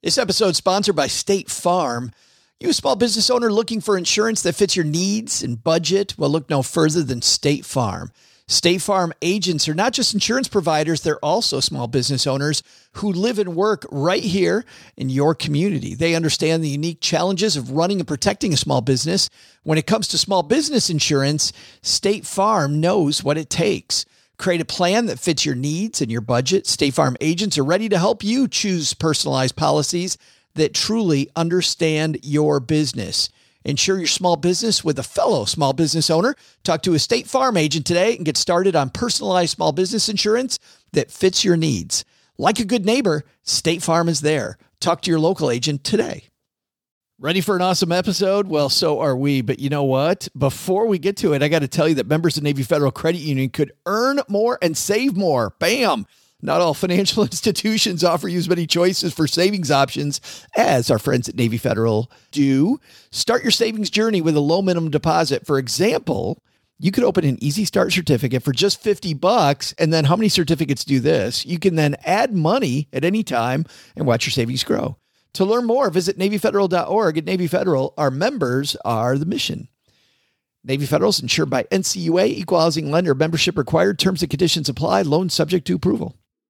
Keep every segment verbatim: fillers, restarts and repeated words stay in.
This episode is sponsored by State Farm. You a small business owner looking for insurance that fits your needs and budget? Well, look no further than State Farm. State Farm agents are not just insurance providers, they're also small business owners who live and work right here in your community. They understand the unique challenges of running and protecting a small business. When it comes to small business insurance, State Farm knows what it takes. Create a plan that fits your needs and your budget. State Farm agents are ready to help you choose personalized policies that truly understand your business. Insure your small business with a fellow small business owner. Talk to a State Farm agent today and get started on personalized small business insurance that fits your needs. Like a good neighbor, State Farm is there. Talk to your local agent today. Ready for an awesome episode? Well, so are we. But you know what? Before we get to it, I got to tell you that members of Navy Federal Credit Union could earn more and save more. Bam! Not all financial institutions offer you as many choices for savings options as our friends at Navy Federal do. Start your savings journey with a low minimum deposit. For example, you could open an Easy Start certificate for just fifty bucks. And then how many certificates do this? You can then add money at any time and watch your savings grow. To learn more, visit Navy Federal dot org. At Navy Federal, our members are the mission. Navy Federal is insured by N C U A, Equal Housing Lender. Membership required. Terms and conditions apply. Loan subject to approval.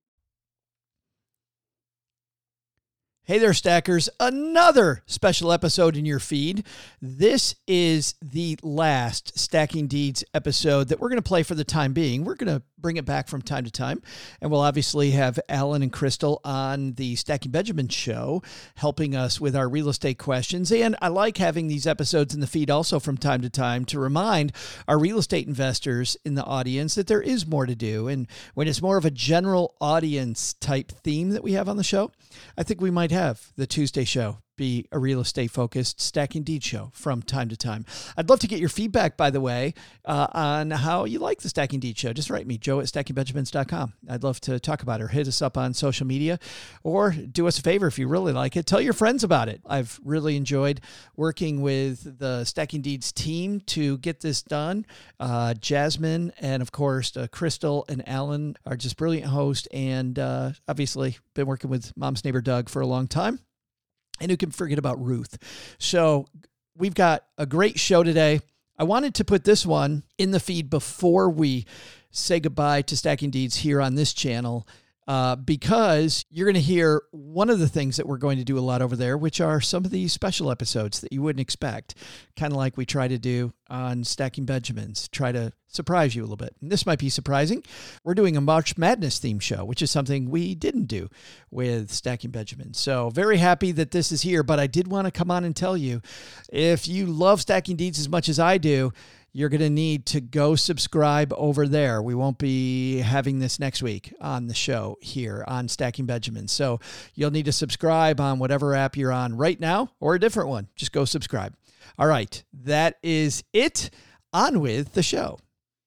Hey there, stackers. Another special episode in your feed. This is the last Stacking Deeds episode that we're going to play for the time being. We're going to bring it back from time to time, and we'll obviously have Alan and Crystal on the Stacking Benjamin show helping us with our real estate questions. And I like having these episodes in the feed also from time to time to remind our real estate investors in the audience that there is more to do. And when it's more of a general audience type theme that we have on the show, I think we might have the Tuesday show be a real estate focused Stacking Deeds show from time to time. I'd love to get your feedback, by the way, uh, on how you like the Stacking Deeds show. Just write me, Joe at stacking benjamins dot com. I'd love to talk about it, or hit us up on social media, or do us a favor if you really like it. Tell your friends about it. I've really enjoyed working with the Stacking Deeds team to get this done. Uh, Jasmine and, of course, uh, Crystal and Alan are just brilliant hosts, and uh, obviously been working with Mom's Neighbor Doug for a long time. And who can forget about Ruth? So we've got a great show today. I wanted to put this one in the feed before we say goodbye to Stacking Deeds here on this channel, uh, because you're going to hear one of the things that we're going to do a lot over there, which are some of these special episodes that you wouldn't expect, kind of like we try to do on Stacking Benjamins, try to surprise you a little bit. And this might be surprising. We're doing a March Madness theme show, which is something we didn't do with Stacking Benjamin. So very happy that this is here, but I did want to come on and tell you, if you love Stacking Deeds as much as I do, you're going to need to go subscribe over there. We won't be having this next week on the show here on Stacking Benjamin. So you'll need to subscribe on whatever app you're on right now, or a different one. Just go subscribe. All right. That is it. On with the show.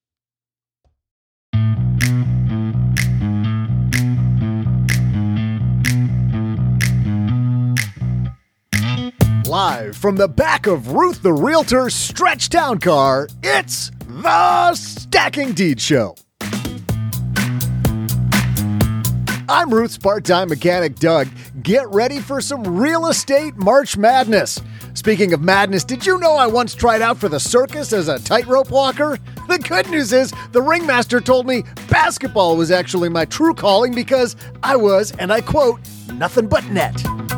Live from the back of Ruth the Realtor's stretch down car, it's the Stacking Deeds Show. I'm Ruth's part-time mechanic, Doug. Get ready for some real estate March Madness. Speaking of madness, did you know I once tried out for the circus as a tightrope walker? The good news is the ringmaster told me basketball was actually my true calling because I was, and I quote, nothing but net.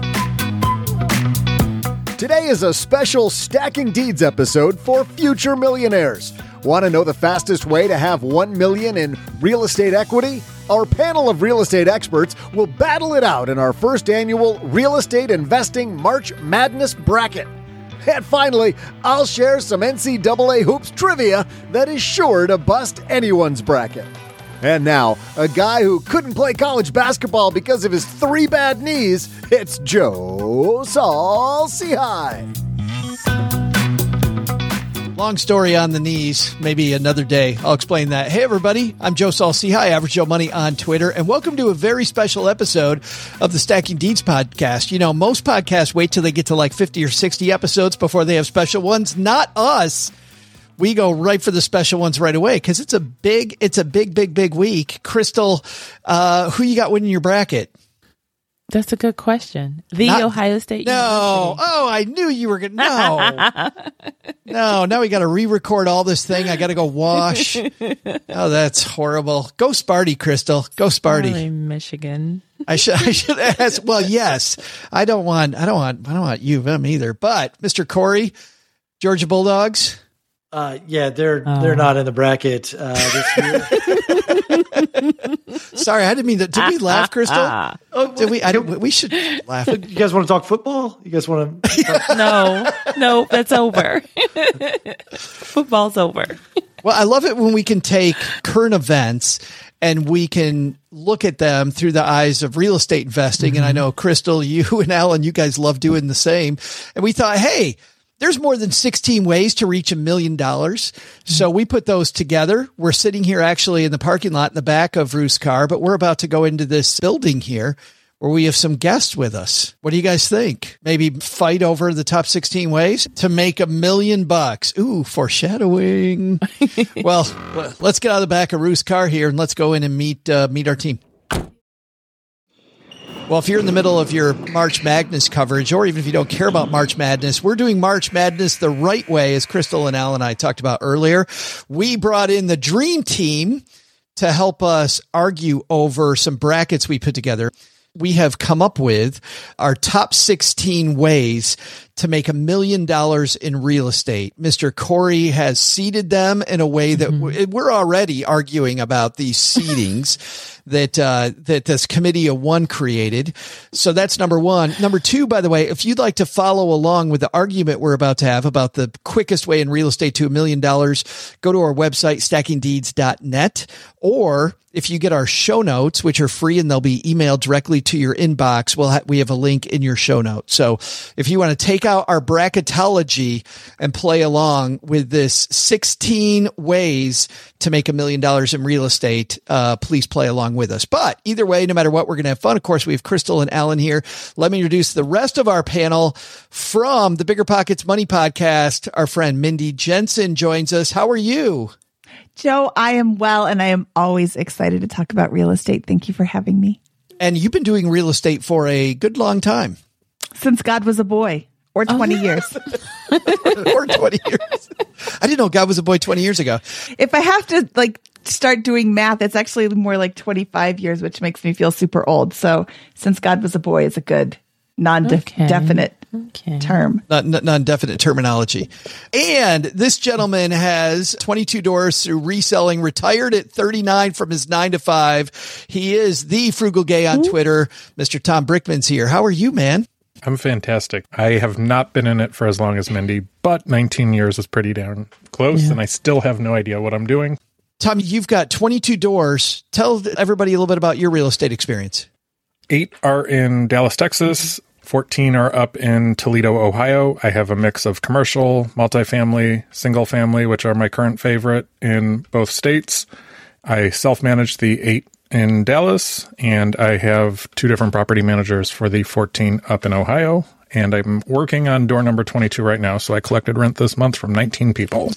Today is a special Stacking Deeds episode for future millionaires. Want to know the fastest way to have one million dollars in real estate equity? Our panel of real estate experts will battle it out in our first annual Real Estate Investing March Madness Bracket. And finally, I'll share some N C double A hoops trivia that is sure to bust anyone's bracket. And now, a guy who couldn't play college basketball because of his three bad knees, it's Joe Saul-Sehy. Long story on the knees, maybe another day. I'll explain that. Hey, everybody. I'm Joe Saul-Sehy, Average Joe Money on Twitter, and welcome to a very special episode of the Stacking Deeds podcast. You know, most podcasts wait till they get to like fifty or sixty episodes before they have special ones. Not us. We go right for the special ones right away because it's a big, it's a big, big, big week. Crystal, uh, who you got winning your bracket? That's a good question. The Not, Ohio State No. University. Oh, I knew you were going to. No. No, now we got to re-record all this thing. I got to go wash. Oh, that's horrible. Go Sparty, Crystal. Go Sparty. Probably Michigan. I should I should ask. Well, yes. I don't want I don't want I don't want U of M either. But Mister Corey, Georgia Bulldogs. Uh, yeah, they're Oh. they're not in the bracket uh, this year. Sorry, I didn't mean to. Did we laugh, Crystal? Oh, Did we? I don't, we should laugh. You guys want to talk football? You guys want to? No, no, that's over. Football's over. Well, I love it when we can take current events and we can look at them through the eyes of real estate investing. Mm-hmm. And I know, Crystal, you and Alan, you guys love doing the same. And we thought, hey, there's more than sixteen ways to reach a million dollars. So we put those together. We're sitting here actually in the parking lot in the back of Ruth's car, but we're about to go into this building here where we have some guests with us. What do you guys think? Maybe fight over the top sixteen ways to make a million bucks. Ooh, foreshadowing. Well, let's get out of the back of Ruth's car here and let's go in and meet, uh, meet our team. Well, if you're in the middle of your March Madness coverage, or even if you don't care about March Madness, we're doing March Madness the right way, as Crystal and Al and I talked about earlier. We brought in the Dream Team to help us argue over some brackets we put together. We have come up with our top sixteen ways to make a million dollars in real estate. Mister Corey has seeded them in a way that mm-hmm. we're already arguing about these seedings that, uh, that this committee of one created. So that's number one. Number two, by the way, if you'd like to follow along with the argument we're about to have about the quickest way in real estate to a million dollars, go to our website, stacking deeds dot net, or if you get our show notes, which are free and they'll be emailed directly to your inbox, we'll ha- we have a link in your show notes. So if you want to take out our bracketology and play along with this sixteen ways to make a million dollars in real estate, uh, please play along with us. But either way, no matter what, we're going to have fun. Of course, we have Crystal and Alan here. Let me introduce the rest of our panel from the Bigger Pockets Money Podcast. Our friend Mindy Jensen joins us. How are you? Joe, I am well, and I am always excited to talk about real estate. Thank you for having me. And you've been doing real estate for a good long time. Since God was a boy, or twenty oh. years. Or twenty years. I didn't know God was a boy twenty years ago. If I have to like start doing math, it's actually more like twenty-five years, which makes me feel super old. So since God was a boy is a good non-definite okay. okay. term. Non- non-definite terminology. And this gentleman has twenty-two doors through reselling, retired at thirty-nine from his nine to five. He is the Frugal Gay on Ooh. Twitter. Mister Tom Brickman's here. How are you, man? I'm fantastic. I have not been in it for as long as Mindy, but nineteen years is pretty darn close, yeah. and I still have no idea what I'm doing. Tom, you've got twenty-two doors. Tell everybody a little bit about your real estate experience. Eight are in Dallas, Texas. fourteen are up in Toledo, Ohio. I have a mix of commercial, multifamily, single family, which are my current favorite in both states. I self-manage the eight in Dallas, and I have two different property managers for the fourteen up in Ohio. And I'm working on door number twenty-two right now, so I collected rent this month from nineteen people.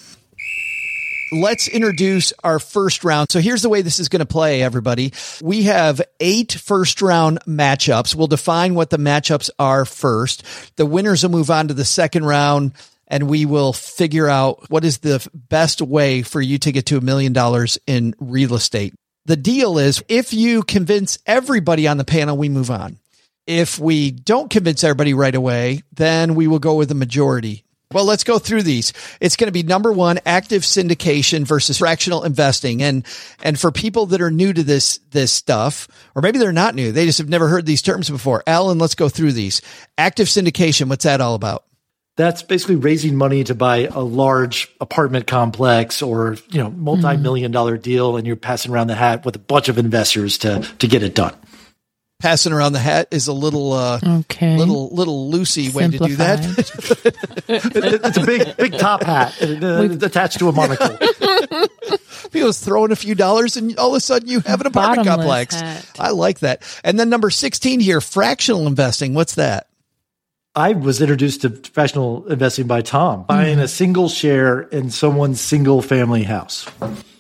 Let's introduce our first round. So here's the way this is going to play, everybody. We have eight first round matchups. We'll define what the matchups are first. The winners will move on to the second round, and we will figure out what is the best way for you to get to a million dollars in real estate. The deal is, if you convince everybody on the panel, we move on. If we don't convince everybody right away, then we will go with the majority. Well, let's go through these. It's going to be number one, active syndication versus fractional investing. And, and for people that are new to this, this stuff, or maybe they're not new, they just have never heard these terms before. Alan, let's go through these. Active syndication. What's that all about? That's basically raising money to buy a large apartment complex or, you know, multi-million dollar deal, and you're passing around the hat with a bunch of investors to, to get it done. Passing around the hat is a little, uh, okay. little, little loosey way to do that. It's a big, big top hat attached to a monocle. People's throwing a few dollars and all of a sudden you have an apartment Bottomless complex. Hat. I like that. And then number sixteen here, fractional investing. What's that? I was introduced to fractional investing by Tom, buying mm. a single share in someone's single family house.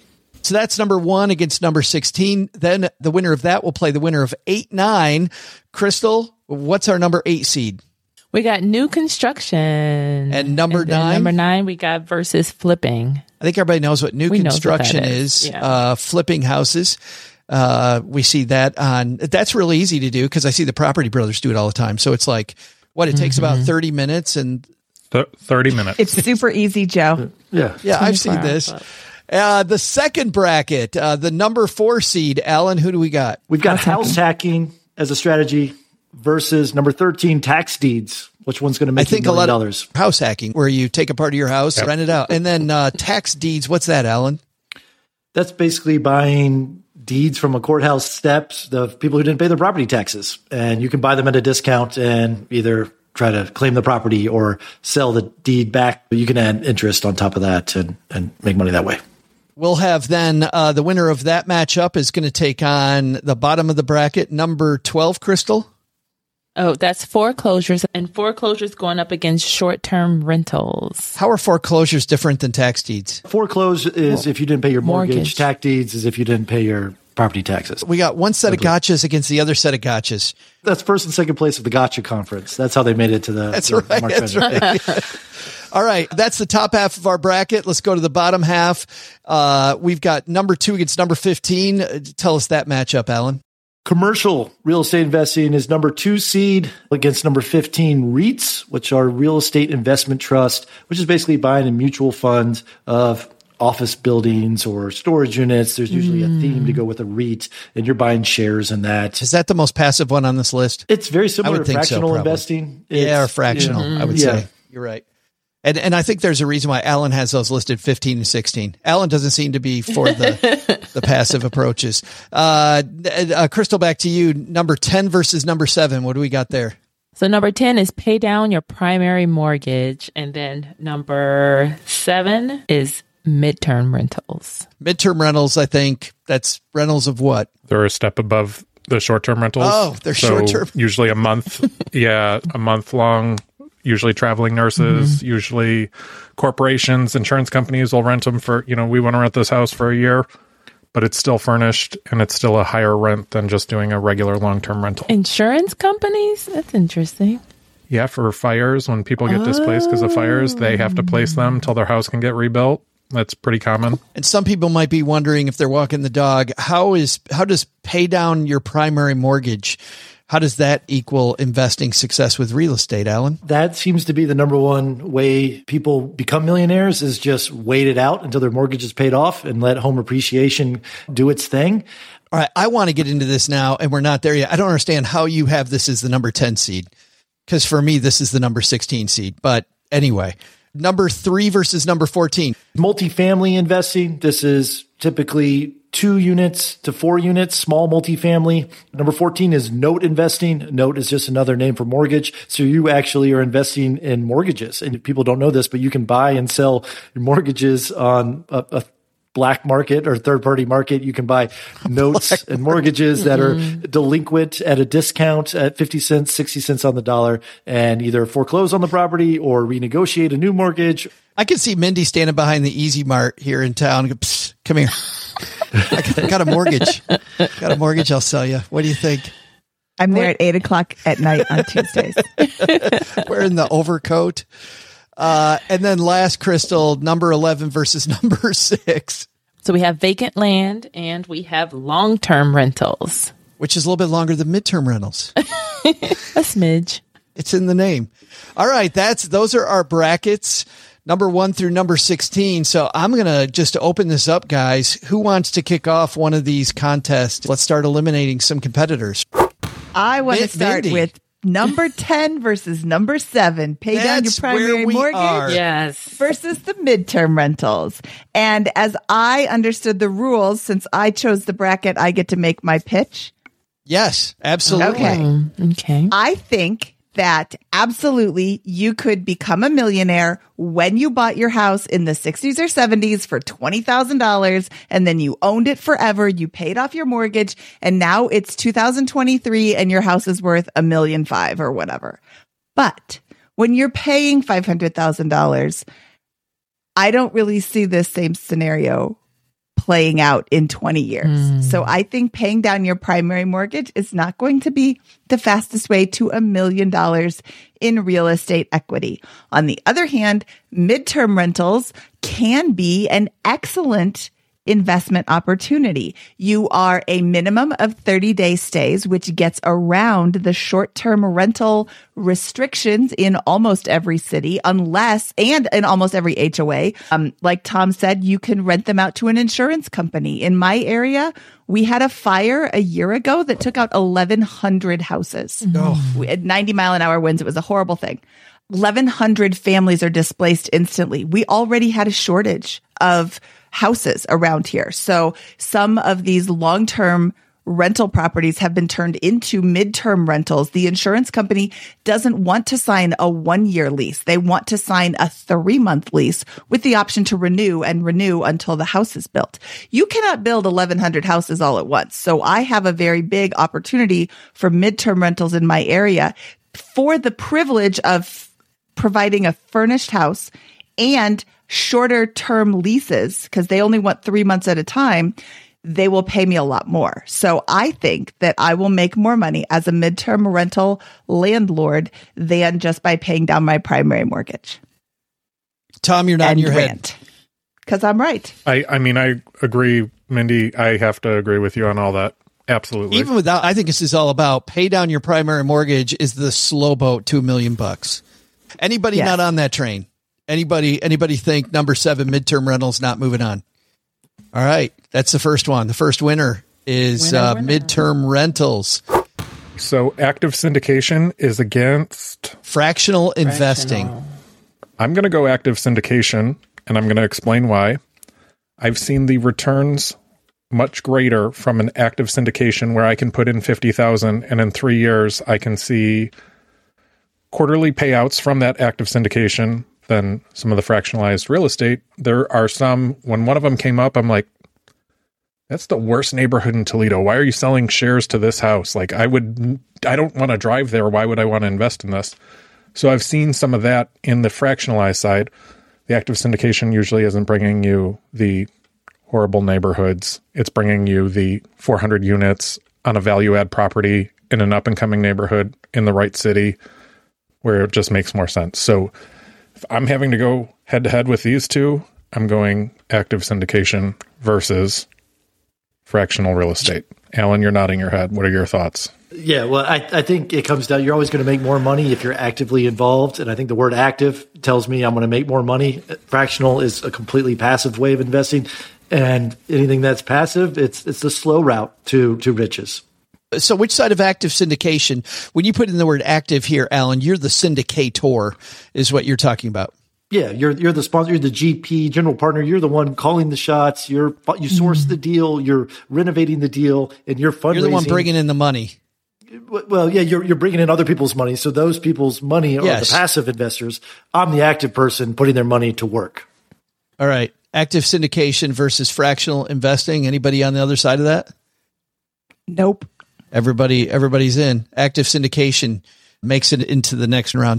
So that's number one against number sixteen. Then the winner of that will play the winner of eight, nine. Crystal, what's our number eight seed? We got new construction. And number and then nine? Number nine, we got versus flipping. I think everybody knows what new We know what construction that is. is. Yeah. Uh, flipping houses. Uh, we see that on, that's really easy to do because I see the Property Brothers do it all the time. So it's like, what, it takes Mm-hmm. about thirty minutes and Th- thirty minutes. It's super easy, Joe. Yeah. yeah, I've seen twenty-four this. hours. Uh, the second bracket, uh, the number four seed, Alan, who do we got? We've got house hacking as a strategy versus number thirteen, tax deeds. Which one's going to I make you a think a million lot dollars? of house hacking where you take a part of your house, Yep. rent it out. And then, uh, tax deeds. What's that, Alan? That's basically buying deeds from a courthouse steps, the people who didn't pay their property taxes. And you can buy them at a discount and either try to claim the property or sell the deed back. You can add interest on top of that and, and make money that way. We'll have then, uh, the winner of that matchup is going to take on the bottom of the bracket, number twelve, Crystal. Oh, that's foreclosures, and foreclosures going up against short-term rentals. How are foreclosures different than tax deeds? Foreclose is if you didn't pay your mortgage. Mortgage. Tax deeds is if you didn't pay your property taxes. We got one set of gotchas against the other set of gotchas. That's first and second place of the Gotcha Conference. That's how they made it to the. That's the right. March That's Madness. right. All right. That's the top half of our bracket. Let's go to the bottom half. Uh, we've got number two against number fifteen. Uh, Tell us that matchup, Alan. Commercial real estate investing is number two seed against number fifteen, REITs, which are real estate investment trust, which is basically buying a mutual fund of office buildings or storage units. There's usually a theme to go with a REIT, and you're buying shares in that. Is that the most passive one on this list? It's very similar would to think so, fractional probably. investing. Yeah, or It's- fractional, yeah. I would Yeah. say. You're right. And and I think there's a reason why Alan has those listed fifteen and sixteen. Alan doesn't seem to be for the the passive approaches. Uh, uh, Crystal, back to you. Number ten versus number seven. What do we got there? So number ten is pay down your primary mortgage. And then number seven is midterm rentals. Midterm rentals, I think. That's rentals of what? They're a step above the short-term rentals. Oh, they're So short-term. Usually a month. Yeah, a month long. Usually traveling nurses, Mm-hmm. usually corporations, insurance companies will rent them for, you know, we want to rent this house for a year, but it's still furnished and it's still a higher rent than just doing a regular long-term rental. Insurance companies? That's interesting. Yeah, for fires, when people get displaced because of fires, they have to place them till their house can get rebuilt. That's pretty common. And some people might be wondering if they're walking the dog, how is how does pay down your primary mortgage? How does that equal investing success with real estate, Alan? That seems to be the number one way people become millionaires is just wait it out until their mortgage is paid off and let home appreciation do its thing. All right, I want to get into this now, and we're not there yet. I don't understand how you have this as the number ten seed, because for me, this is the number sixteen seed. But anyway, number three versus number fourteen. Multifamily investing. This is typically two units to four units, small multifamily. Number fourteen is note investing. Note is just another name for mortgage. So you actually are investing in mortgages. And people don't know this, but you can buy and sell your mortgages on a, a black market or third party market. You can buy notes and mortgages that are delinquent at a discount at fifty cents, sixty cents on the dollar, and either foreclose on the property or renegotiate a new mortgage. I can see Mindy standing behind the Easy Mart here in town. Go, Psst, come here. I got, got a mortgage. Got a mortgage. I'll sell you. What do you think? I'm there at eight o'clock at night on Tuesdays. Wearing the overcoat. Uh, and then last, Crystal, number eleven versus number six, So we have vacant land and we have long-term rentals. which is a little bit longer than midterm rentals. A smidge. It's in the name. All right. That's, those are our brackets, number one through number sixteen. So I'm going to just open this up, guys. Who wants to kick off one of these contests? Let's start eliminating some competitors. I want to Min- start Mindy. with number ten versus number seven. Pay down your That's primary where we mortgage are. Yes. versus the midterm rentals. And as I understood the rules, since I chose the bracket, I get to make my pitch. Yes, absolutely. Okay. Mm, okay. I think that absolutely you could become a millionaire when you bought your house in the sixties or seventies for twenty thousand dollars and then you owned it forever. You paid off your mortgage and now it's two thousand twenty-three and your house is worth a million five or whatever. But when you're paying five hundred thousand dollars, I don't really see this same scenario playing out in twenty years. Mm. So I think paying down your primary mortgage is not going to be the fastest way to a million dollars in real estate equity. On the other hand, midterm rentals can be an excellent investment opportunity. You are a minimum of thirty day stays, which gets around the short-term rental restrictions in almost every city, unless, and in almost every H O A. Um, like Tom said, you can rent them out to an insurance company. In my area, we had a fire a year ago that took out eleven hundred houses. Oh. We had ninety mile an hour winds. It was a horrible thing. eleven hundred families are displaced instantly. We already had a shortage of houses around here. So some of these long-term rental properties have been turned into midterm rentals. The insurance company doesn't want to sign a one-year lease. They want to sign a three-month lease with the option to renew and renew until the house is built. You cannot build eleven hundred houses all at once. So I have a very big opportunity for midterm rentals in my area for the privilege of providing a furnished house and shorter term leases, because they only want three months at a time. They will pay me a lot more. So I think that I will make more money as a midterm rental landlord than just by paying down my primary mortgage. Tom, you're nodding your head. Because I'm right. I, I mean, I agree, Mindy. I have to agree with you on all that. Absolutely. Even without, I think this is all about pay down your primary mortgage is the slow boat to a million bucks. Anybody yes. not on that train? Anybody, anybody think number seven midterm rentals not moving on? All right. That's the first one. The first winner is winner, uh, winner. midterm rentals. So active syndication is against fractional investing. Fractional. I'm going to go active syndication, and I'm going to explain why. I've seen the returns much greater from an active syndication where I can put in fifty thousand and in three years I can see quarterly payouts from that active syndication than some of the fractionalized real estate. There are some, when one of them came up, I'm like, that's the worst neighborhood in Toledo. Why are you selling shares to this house? Like I would, I don't want to drive there. Why would I want to invest in this? So I've seen some of that in the fractionalized side. The active syndication usually isn't bringing you the horrible neighborhoods. It's bringing you the four hundred units on a value add property in an up and coming neighborhood in the right city where it just makes more sense. So if I'm having to go head to head with these two, I'm going active syndication versus fractional real estate. Alan, you're nodding your head. What are your thoughts? Yeah, well, I, I think it comes down, you're always going to make more money if you're actively involved. And I think the word active tells me I'm going to make more money. Fractional is a completely passive way of investing. And anything that's passive, it's it's the slow route to to riches. So which side of active syndication, when you put in the word active here, Alan, you're the syndicator is what you're talking about. Yeah, you're you're the sponsor, you're the G P, general partner, you're the one calling the shots, you're you source mm. the deal, you're renovating the deal, and you're fundraising. You're the one bringing in the money. Well, yeah, you're you're bringing in other people's money. So those people's money are yes. the passive investors. I'm the active person putting their money to work. All right. Active syndication versus fractional investing. Anybody on the other side of that? Nope. Everybody, everybody's in. Active syndication makes it into the next round.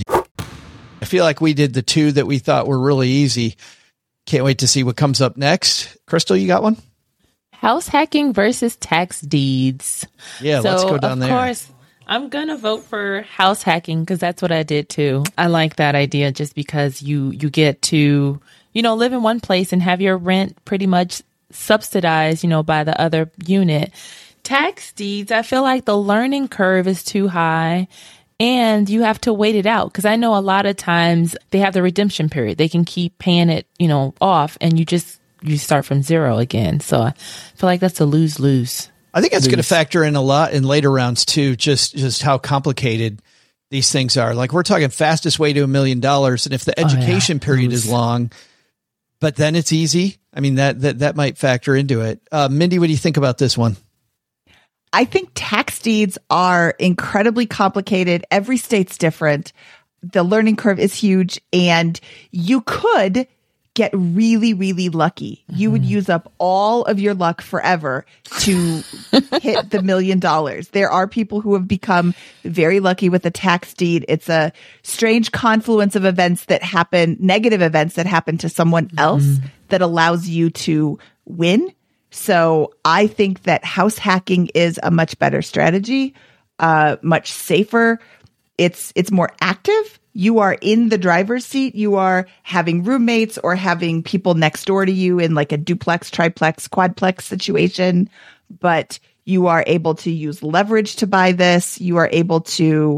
I feel like we did the two that we thought were really easy. Can't wait to see what comes up next. Crystal, you got one? House hacking versus tax deeds. Yeah, so, let's go down there. Of course, I'm going to vote for house hacking because that's what I did too. I like that idea just because you, you get to, you know, live in one place and have your rent pretty much subsidized, you know, by the other unit. Tax deeds, I feel like the learning curve is too high and you have to wait it out. Because I know a lot of times they have the redemption period. They can keep paying it, you know, off and you just, you start from zero again. So I feel like that's a lose-lose. I think that's going to factor in a lot in later rounds too, just, just how complicated these things are. Like we're talking fastest way to a million dollars. And if the education oh, yeah. period is long, but then it's easy. I mean, that, that, that might factor into it. Uh, Mindy, what do you think about this one? I think tax deeds are incredibly complicated. Every state's different. The learning curve is huge and you could get really, really lucky. Mm-hmm. You would use up all of your luck forever to hit the million dollars. There are people who have become very lucky with a tax deed. It's a strange confluence of events that happen, negative events that happen to someone else mm-hmm. that allows you to win So I think that house hacking is a much better strategy, uh, much safer. It's it's more active. You are in the driver's seat. You are having roommates or having people next door to you in like a duplex, triplex, quadplex situation. But you are able to use leverage to buy this. You are able to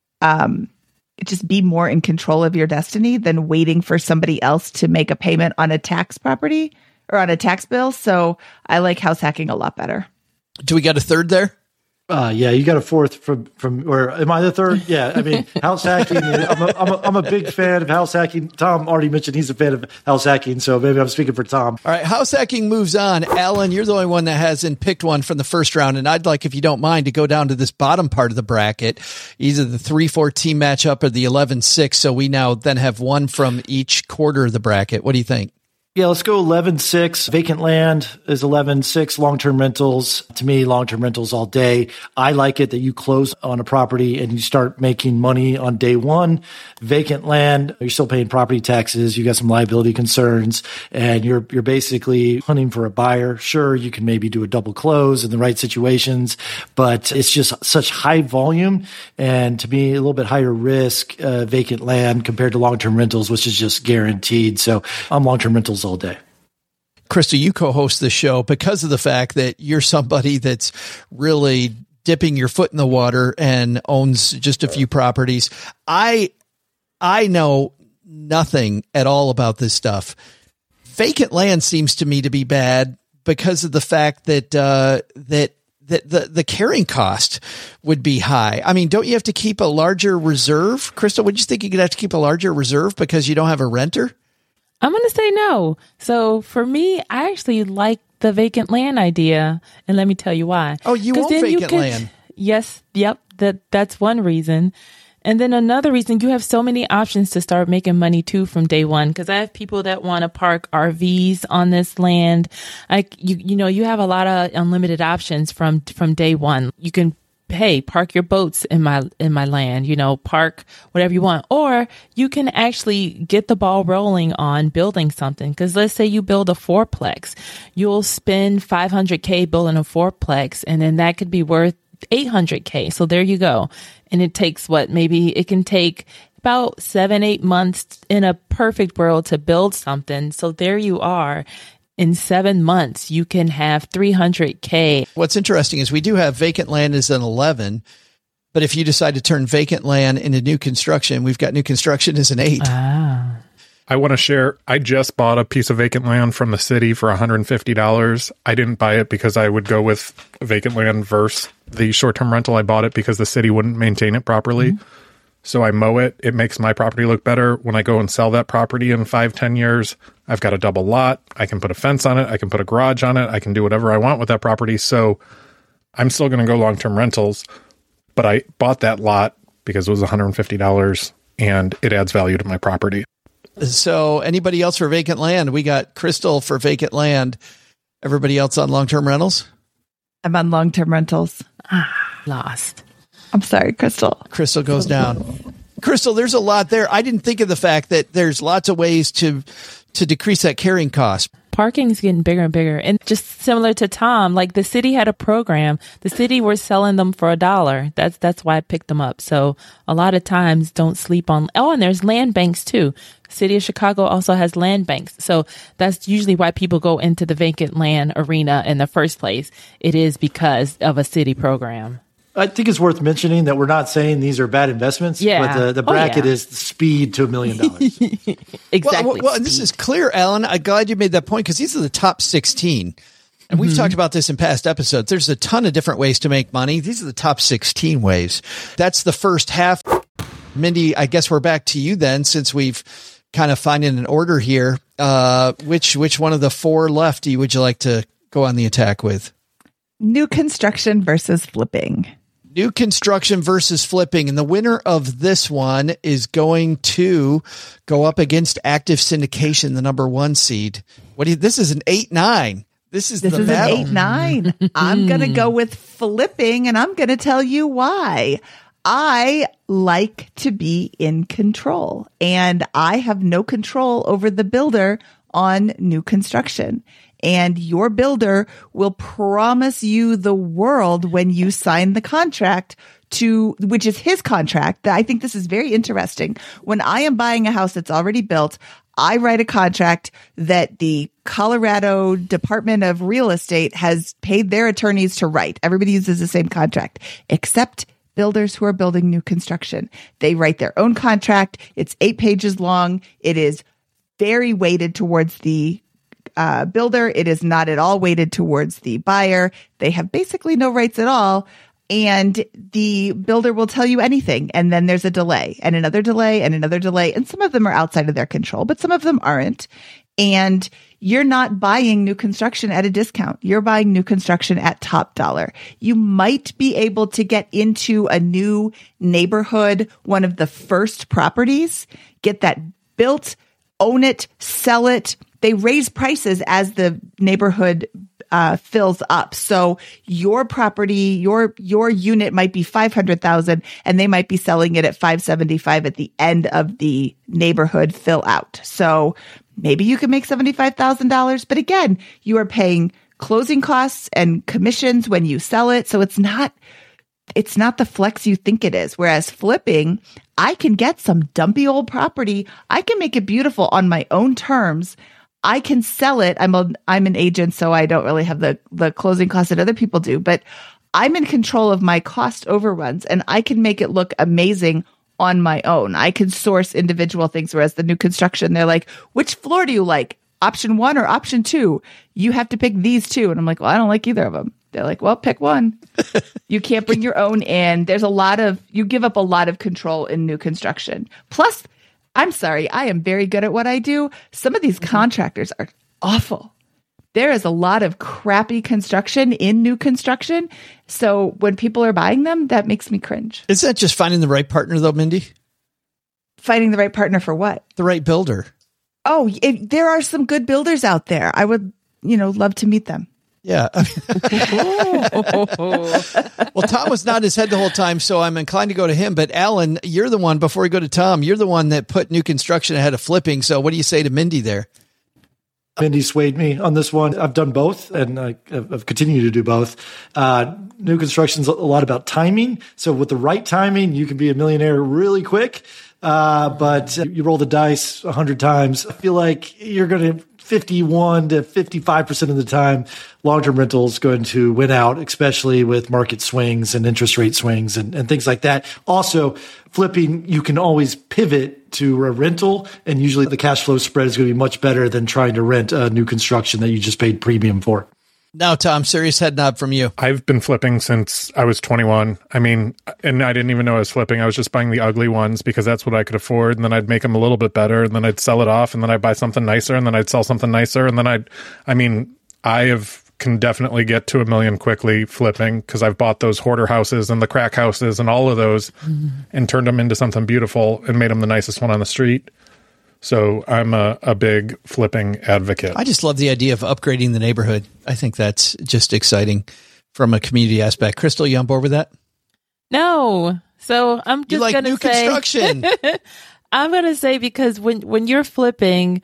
um, just be more in control of your destiny than waiting for somebody else to make a payment on a tax property or on a tax bill. So I like house hacking a lot better. Do we got a third there? Uh, yeah, you got a fourth from, from, or am I the third? Yeah, I mean, house hacking, I'm a, I'm, a, I'm a big fan of house hacking. Tom already mentioned he's a fan of house hacking, so maybe I'm speaking for Tom. All right, house hacking moves on. Alan, you're the only one that hasn't picked one from the first round, and I'd like, if you don't mind, to go down to this bottom part of the bracket, either the three four team matchup or the eleven six, so we now then have one from each quarter of the bracket. What do you think? Yeah, let's go eleven six. Vacant land is eleven six. Long-term rentals, to me, long-term rentals all day. I like it that you close on a property and you start making money on day one. Vacant land, you're still paying property taxes. You got some liability concerns and you're, you're basically hunting for a buyer. Sure, you can maybe do a double close in the right situations, but it's just such high volume and to me, a little bit higher risk, uh, vacant land compared to long-term rentals, which is just guaranteed. So I'm long-term rentals all day. Krista, you co-host the show because of the fact that you're somebody that's really dipping your foot in the water and owns just a few properties. I, I know nothing at all about this stuff. Vacant land seems to me to be bad because of the fact that, uh, that, that the, the carrying cost would be high. I mean, don't you have to keep a larger reserve? Krista, would you think you could have to keep a larger reserve because you don't have a renter? I'm going to say no. So for me, I actually like the vacant land idea. And let me tell you why. Oh, you own vacant you could, land. Yes. Yep. That That's one reason. And then another reason, you have so many options to start making money too from day one. Because I have people that want to park R Vs on this land. Like you, you know, you have a lot of unlimited options from from day one. You can hey, park your boats in my in my land, you know, park whatever you want. Or you can actually get the ball rolling on building something. Because let's say you build a fourplex. You'll spend five hundred K building a fourplex, and then that could be worth eight hundred K. So there you go. And it takes what? Maybe it can take about seven, eight months in a perfect world to build something. So there you are. In seven months, you can have three hundred K. What's interesting is we do have vacant land as an eleven, but if you decide to turn vacant land into new construction, we've got new construction as an eight. Ah. I want to share, I just bought a piece of vacant land from the city for one hundred fifty dollars. I didn't buy it because I would go with vacant land versus the short-term rental. I bought it because the city wouldn't maintain it properly. Mm-hmm. So I mow it. It makes my property look better. When I go and sell that property in five, ten years, I've got a double lot. I can put a fence on it. I can put a garage on it. I can do whatever I want with that property. So I'm still going to go long-term rentals, but I bought that lot because it was one hundred fifty dollars and it adds value to my property. So anybody else for vacant land? We got Crystal for vacant land. Everybody else on long-term rentals? I'm on long-term rentals. Ah, lost. I'm sorry, Crystal. Crystal goes down. Crystal, there's a lot there. I didn't think of the fact that there's lots of ways to to decrease that carrying cost. Parking's getting bigger and bigger. And just similar to Tom, like the city had a program. The city was selling them for a dollar. That's that's why I picked them up. So a lot of times don't sleep on. Oh, and there's land banks too. City of Chicago also has land banks. So that's usually why people go into the vacant land arena in the first place. It is because of a city program. I think it's worth mentioning that we're not saying these are bad investments, yeah. but the, the bracket oh, yeah. is speed to a million dollars. Exactly. Well, well, this is clear, Alan. I'm glad you made that point because these are the top sixteen. And we've mm-hmm. talked about this in past episodes. There's a ton of different ways to make money. These are the top sixteen ways. That's the first half. Mindy, I guess we're back to you then, since we've kind of finding an order here. Uh, which which one of the four left would you like to go on the attack with? New construction versus flipping. New construction versus flipping. And the winner of this one is going to go up against active syndication, the number one seed. What do you, this is an eight nine. This is this the is battle. an eight nine. I'm going to go with flipping, and I'm going to tell you why. I like to be in control, and I have no control over the builder on new construction. and your builder will promise you the world when you sign the contract to, which is his contract. I think this is very interesting. When I am buying a house that's already built, I write a contract that the Colorado Department of Real Estate has paid their attorneys to write. Everybody uses the same contract, except builders who are building new construction. They write their own contract. It's eight pages long. It is very weighted towards the uh, builder. It is not at all weighted towards the buyer. They have basically no rights at all. And the builder will tell you anything. And then there's a delay and another delay and another delay. And some of them are outside of their control, but some of them aren't. And you're not buying new construction at a discount. You're buying new construction at top dollar. You might be able to get into a new neighborhood, one of the first properties, get that built, own it, sell it. They raise prices as the neighborhood Uh, fills up. So your property, your, your unit might be five hundred thousand and they might be selling it at five seventy-five at the end of the neighborhood fill out. So maybe you can make seventy-five thousand dollars, but again, you are paying closing costs and commissions when you sell it. So it's not, it's not the flex you think it is. Whereas flipping, I can get some dumpy old property. I can make it beautiful on my own terms. I can sell it. I'm a, I'm an agent, so I don't really have the, the closing costs that other people do, but I'm in control of my cost overruns and I can make it look amazing on my own. I can source individual things, whereas the new construction, they're like, which floor do you like? Option one or option two? You have to pick these two. And I'm like, well, I don't like either of them. They're like, well, pick one. You can't bring your own in. There's a lot of, you give up a lot of control in new construction. Plus, I'm sorry, I am very good at what I do. Some of these contractors are awful. There is a lot of crappy construction in new construction. So when people are buying them, that makes me cringe. Is that just finding the right partner, though, Mindy? Finding the right partner for what? The right builder. Oh, if, there are some good builders out there. I would, you know, love to meet them. Yeah. Well, Tom was nodding his head the whole time, so I'm inclined to go to him. But Alan, you're the one, before we go to Tom, you're the one that put new construction ahead of flipping. So what do you say to Mindy there? Mindy swayed me on this one. I've done both, and I, I've continued to do both. Uh, new construction's a lot about timing. So with the right timing, you can be a millionaire really quick. Uh, but you roll the dice a hundred times. I feel like you're going to fifty-one to fifty-five percent of the time, long-term rentals going to win out, especially with market swings and interest rate swings and, and things like that. Also, flipping, you can always pivot to a rental, and usually the cash flow spread is going to be much better than trying to rent a new construction that you just paid premium for. Now, Tom, serious head nod from you. I've been flipping since I was twenty-one. I mean, and I didn't even know I was flipping. I was just buying the ugly ones because that's what I could afford. And then I'd make them a little bit better. And then I'd sell it off. And then I'd buy something nicer. And then I'd sell something nicer. And then I'd, I mean, I have can definitely get to a million quickly flipping because I've bought those hoarder houses and the crack houses and all of those mm-hmm. and turned them into something beautiful and made them the nicest one on the street. So I'm a, a big flipping advocate. I just love the idea of upgrading the neighborhood. I think that's just exciting from a community aspect. Crystal, you on board with that? No. So I'm just you like gonna new say, construction. I'm going to say because when, when you're flipping,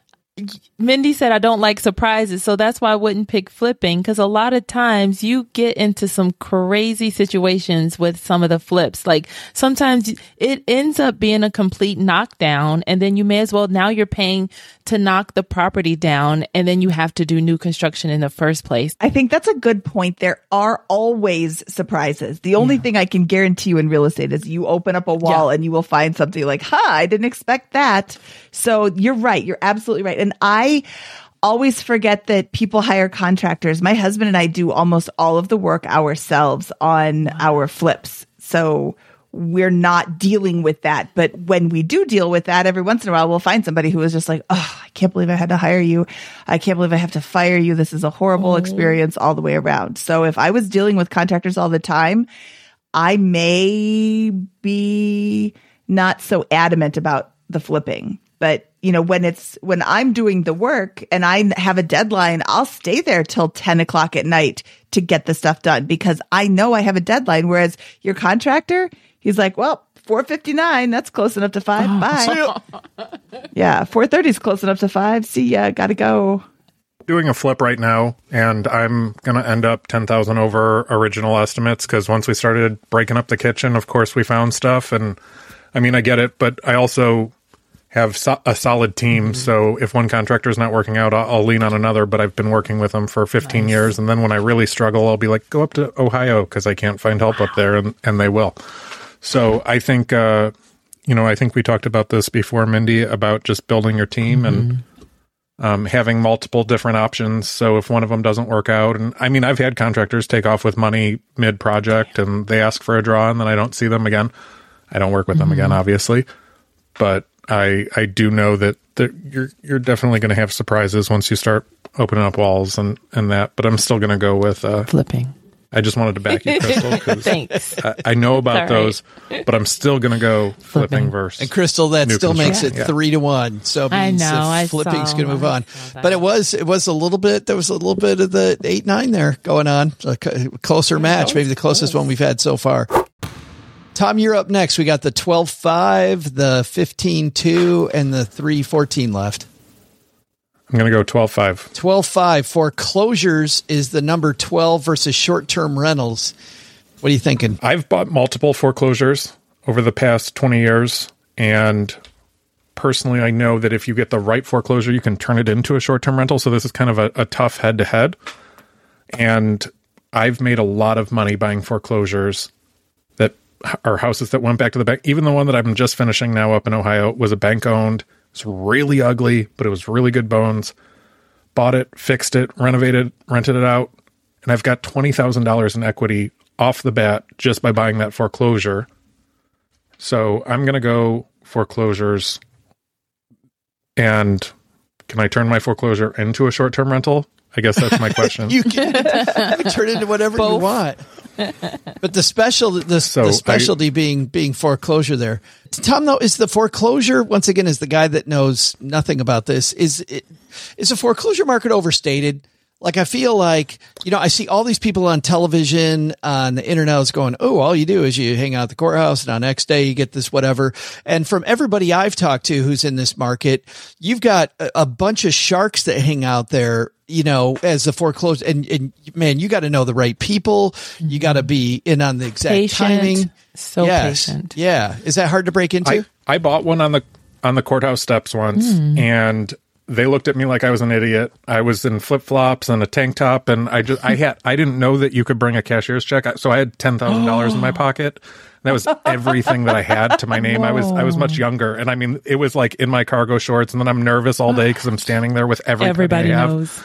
Mindy said, I don't like surprises. So that's why I wouldn't pick flipping, because a lot of times you get into some crazy situations with some of the flips. Like sometimes it ends up being a complete knockdown, and then you may as well, now you're paying to knock the property down, and then you have to do new construction in the first place. I think that's a good point. There are always surprises. The only yeah. thing I can guarantee you in real estate is you open up a wall yeah. and you will find something like, huh, I didn't expect that. So you're right. You're absolutely right. And I always forget that people hire contractors. My husband and I do almost all of the work ourselves on wow. our flips. So we're not dealing with that. But when we do deal with that, every once in a while, we'll find somebody who is just like, oh, I can't believe I had to hire you. I can't believe I have to fire you. This is a horrible oh. experience all the way around. So if I was dealing with contractors all the time, I may be not so adamant about the flipping. But, you know, when it's, when I'm doing the work and I have a deadline, I'll stay there till ten o'clock at night to get the stuff done because I know I have a deadline. Whereas your contractor, he's like, well, four fifty-nine, that's close enough to five. Bye. Yeah. four thirty is close enough to five. See ya. Gotta go. doing a flip right now, and I'm going to end up ten thousand over original estimates, because once we started breaking up the kitchen, of course, we found stuff. And I mean, I get it, but I also have so- a solid team. Mm-hmm. So if one contractor is not working out, I'll, I'll lean on another, but I've been working with them for fifteen nice. years. And then when I really struggle, I'll be like, go up to Ohio, because I can't find help wow. up there. And, and they will. So I think, uh, you know, I think we talked about this before, Mindy, about just building your team mm-hmm. and um, having multiple different options. So if one of them doesn't work out, and I mean, I've had contractors take off with money mid-project and they ask for a draw and then I don't see them again. I don't work with mm-hmm. them again, obviously. But I I do know that the, you're you're definitely going to have surprises once you start opening up walls and, and that. But I'm still going to go with uh, flipping. I just wanted to back you, Crystal. Thanks. I, I know about those, right. but I'm still going to go flipping, flipping versus. And Crystal, that still makes it yeah. three to one. So it means I know, I flipping's going to move on. That. But it was it was a little bit. There was a little bit of the eight nine there going on. A closer match, maybe the closest one we've had so far. Tom, you're up next. We got the twelve five, the fifteen two, and the three fourteen left. I'm going to go twelve five. twelve five. Foreclosures is the number twelve versus short-term rentals. What are you thinking? I've bought multiple foreclosures over the past twenty years, and personally, I know that if you get the right foreclosure, you can turn it into a short-term rental. So this is kind of a, a tough head-to-head. And I've made a lot of money buying foreclosures that are houses that went back to the bank. Even the one that I'm just finishing now up in Ohio was a bank-owned. It's really ugly, but it was really good bones. Bought it, fixed it, renovated, rented it out, and I've got twenty thousand dollars in equity off the bat just by buying that foreclosure. So I'm going to go foreclosures. And can I turn my foreclosure into a short-term rental? I guess that's my question. You can turn it into whatever Both. you want. But the special, the, so the specialty I, being being foreclosure there. Tom, though, is the foreclosure, once again, is the guy that knows nothing about this, is it, is the foreclosure market overstated? Like, I feel like, you know, I see all these people on television, on the internet is going, oh, all you do is you hang out at the courthouse and on X day you get this whatever. And from everybody I've talked to who's in this market, you've got a, a bunch of sharks that hang out there, you know, as the foreclosure. And, and man, you got to know the right people. You got to be in on the exact patient. timing. So yes. patient. Yeah. Is that hard to break into? I, I bought one on the on the courthouse steps once, mm. and they looked at me like I was an idiot. I was in flip flops and a tank top, and I just I had I didn't know that you could bring a cashier's check, so I had ten thousand dollars in my pocket. That was everything that I had to my name. Whoa. I was I was much younger, and I mean it was like in my cargo shorts, and then I'm nervous all day because I'm standing there with every everybody I have. knows.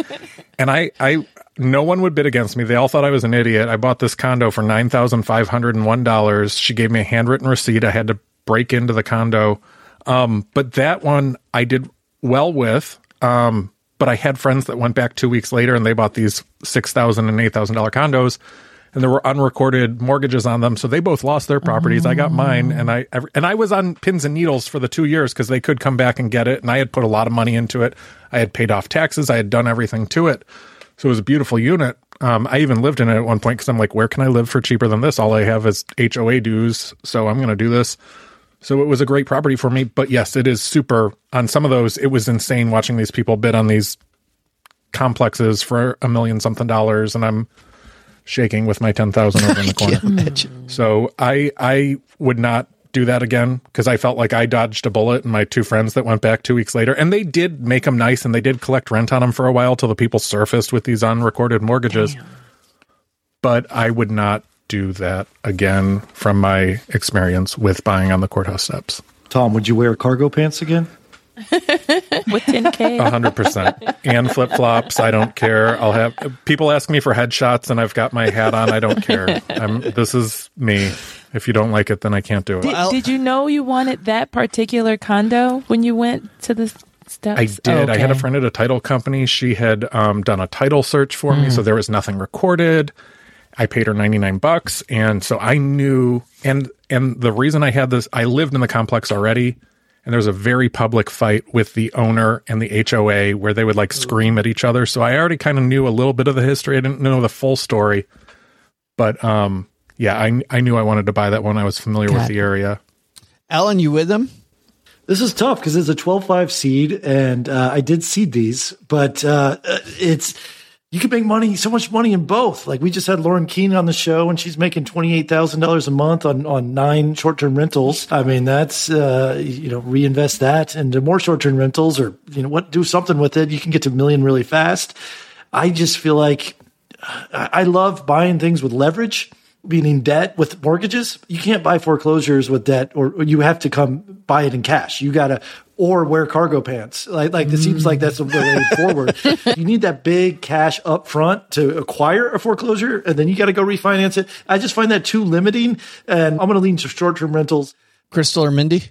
And I I no one would bid against me. They all thought I was an idiot. I bought this condo for nine thousand five hundred and one dollars. She gave me a handwritten receipt. I had to break into the condo, um, but that one I did well with, um, but I had friends that went back two weeks later and they bought these six thousand dollars and eight thousand dollars condos, and there were unrecorded mortgages on them. So they both lost their properties. Oh. I got mine, and I, and I was on pins and needles for the two years because they could come back and get it. And I had put a lot of money into it. I had paid off taxes. I had done everything to it. So it was a beautiful unit. Um, I even lived in it at one point because I'm like, where can I live for cheaper than this? All I have is H O A dues. So I'm going to do this. So it was a great property for me, but yes, it is super. On some of those, it was insane watching these people bid on these complexes for a million something dollars, and I'm shaking with my ten thousand over in the corner. So I I would not do that again because I felt like I dodged a bullet, and my two friends that went back two weeks later, and they did make them nice, and they did collect rent on them for a while till the people surfaced with these unrecorded mortgages. Damn. But I would not do that again from my experience with buying on the courthouse steps. Tom, would you wear cargo pants again? With ten K? A hundred percent. And flip-flops. I don't care. I'll have people ask me for headshots and I've got my hat on. I don't care. I'm, this is me. If you don't like it, then I can't do it. Did, did you know you wanted that particular condo when you went to the steps? I did. Oh, okay. I had a friend at a title company. She had um, done a title search for mm. me, so there was nothing recorded. I paid her ninety-nine bucks. And so I knew, and, and the reason I had this, I lived in the complex already, and there was a very public fight with the owner and the H O A where they would like scream at each other. So I already kind of knew a little bit of the history. I didn't know the full story, but, um, yeah, I, I knew I wanted to buy that one. I was familiar God. with the area. Alan, you with them? This is tough because it's a twelve five seed, and uh, I did seed these, but uh, it's you can make money, so much money in both. Like we just had Lauren Keene on the show, and she's making twenty-eight thousand dollars a month on, on nine short-term rentals. I mean, that's, uh, you know, reinvest that into more short-term rentals or, you know, what, do something with it. You can get to a million really fast. I just feel like I, I love buying things with leverage, meaning debt with mortgages. You can't buy foreclosures with debt, or, or you have to come buy it in cash. You got to, or wear cargo pants. Like, like it seems like that's the way forward. You need that big cash up front to acquire a foreclosure, and then you got to go refinance it. I just find that too limiting, and I'm going to lean to short-term rentals. Crystal or Mindy?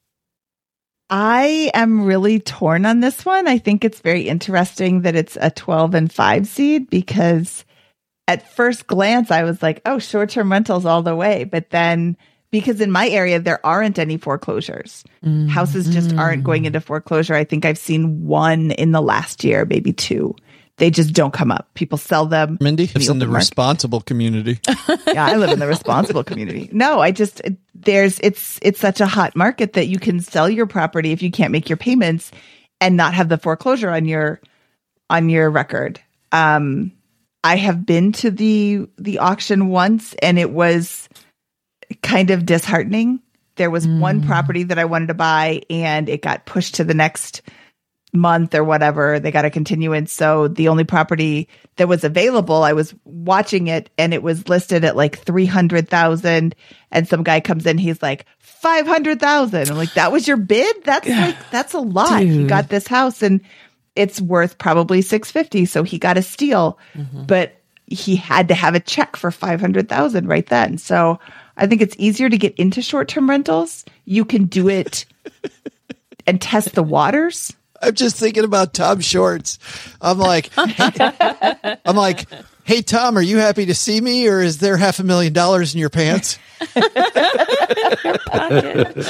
I am really torn on this one. I think it's very interesting that it's a twelve and five seed, because at first glance, I was like, oh, short-term rentals all the way. But then, because in my area, there aren't any foreclosures. Mm-hmm. Houses just aren't going into foreclosure. I think I've seen one in the last year, maybe two. They just don't come up. People sell them. Mindy lives in the responsible community. Yeah, I live in the responsible community. No, I just, there's, it's, it's such a hot market that you can sell your property if you can't make your payments and not have the foreclosure on your, on your record. Um, I have been to the the auction once, and it was kind of disheartening. There was mm. one property that I wanted to buy, and it got pushed to the next month or whatever. They got a continuance. So the only property that was available, I was watching it, and it was listed at like three hundred thousand. And some guy comes in, he's like, five hundred thousand. I'm like, that was your bid? That's like, that's a lot. Dude. He got this house, and it's worth probably six fifty. So he got a steal, mm-hmm. but he had to have a check for five hundred thousand right then. So I think it's easier to get into short-term rentals. You can do it and test the waters. I'm just thinking about Tom Shorts. I'm like, hey, I'm like, hey, Tom, are you happy to see me, or is there half a million dollars in your pants? Your pocket.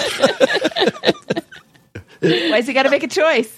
Why's he got to make a choice?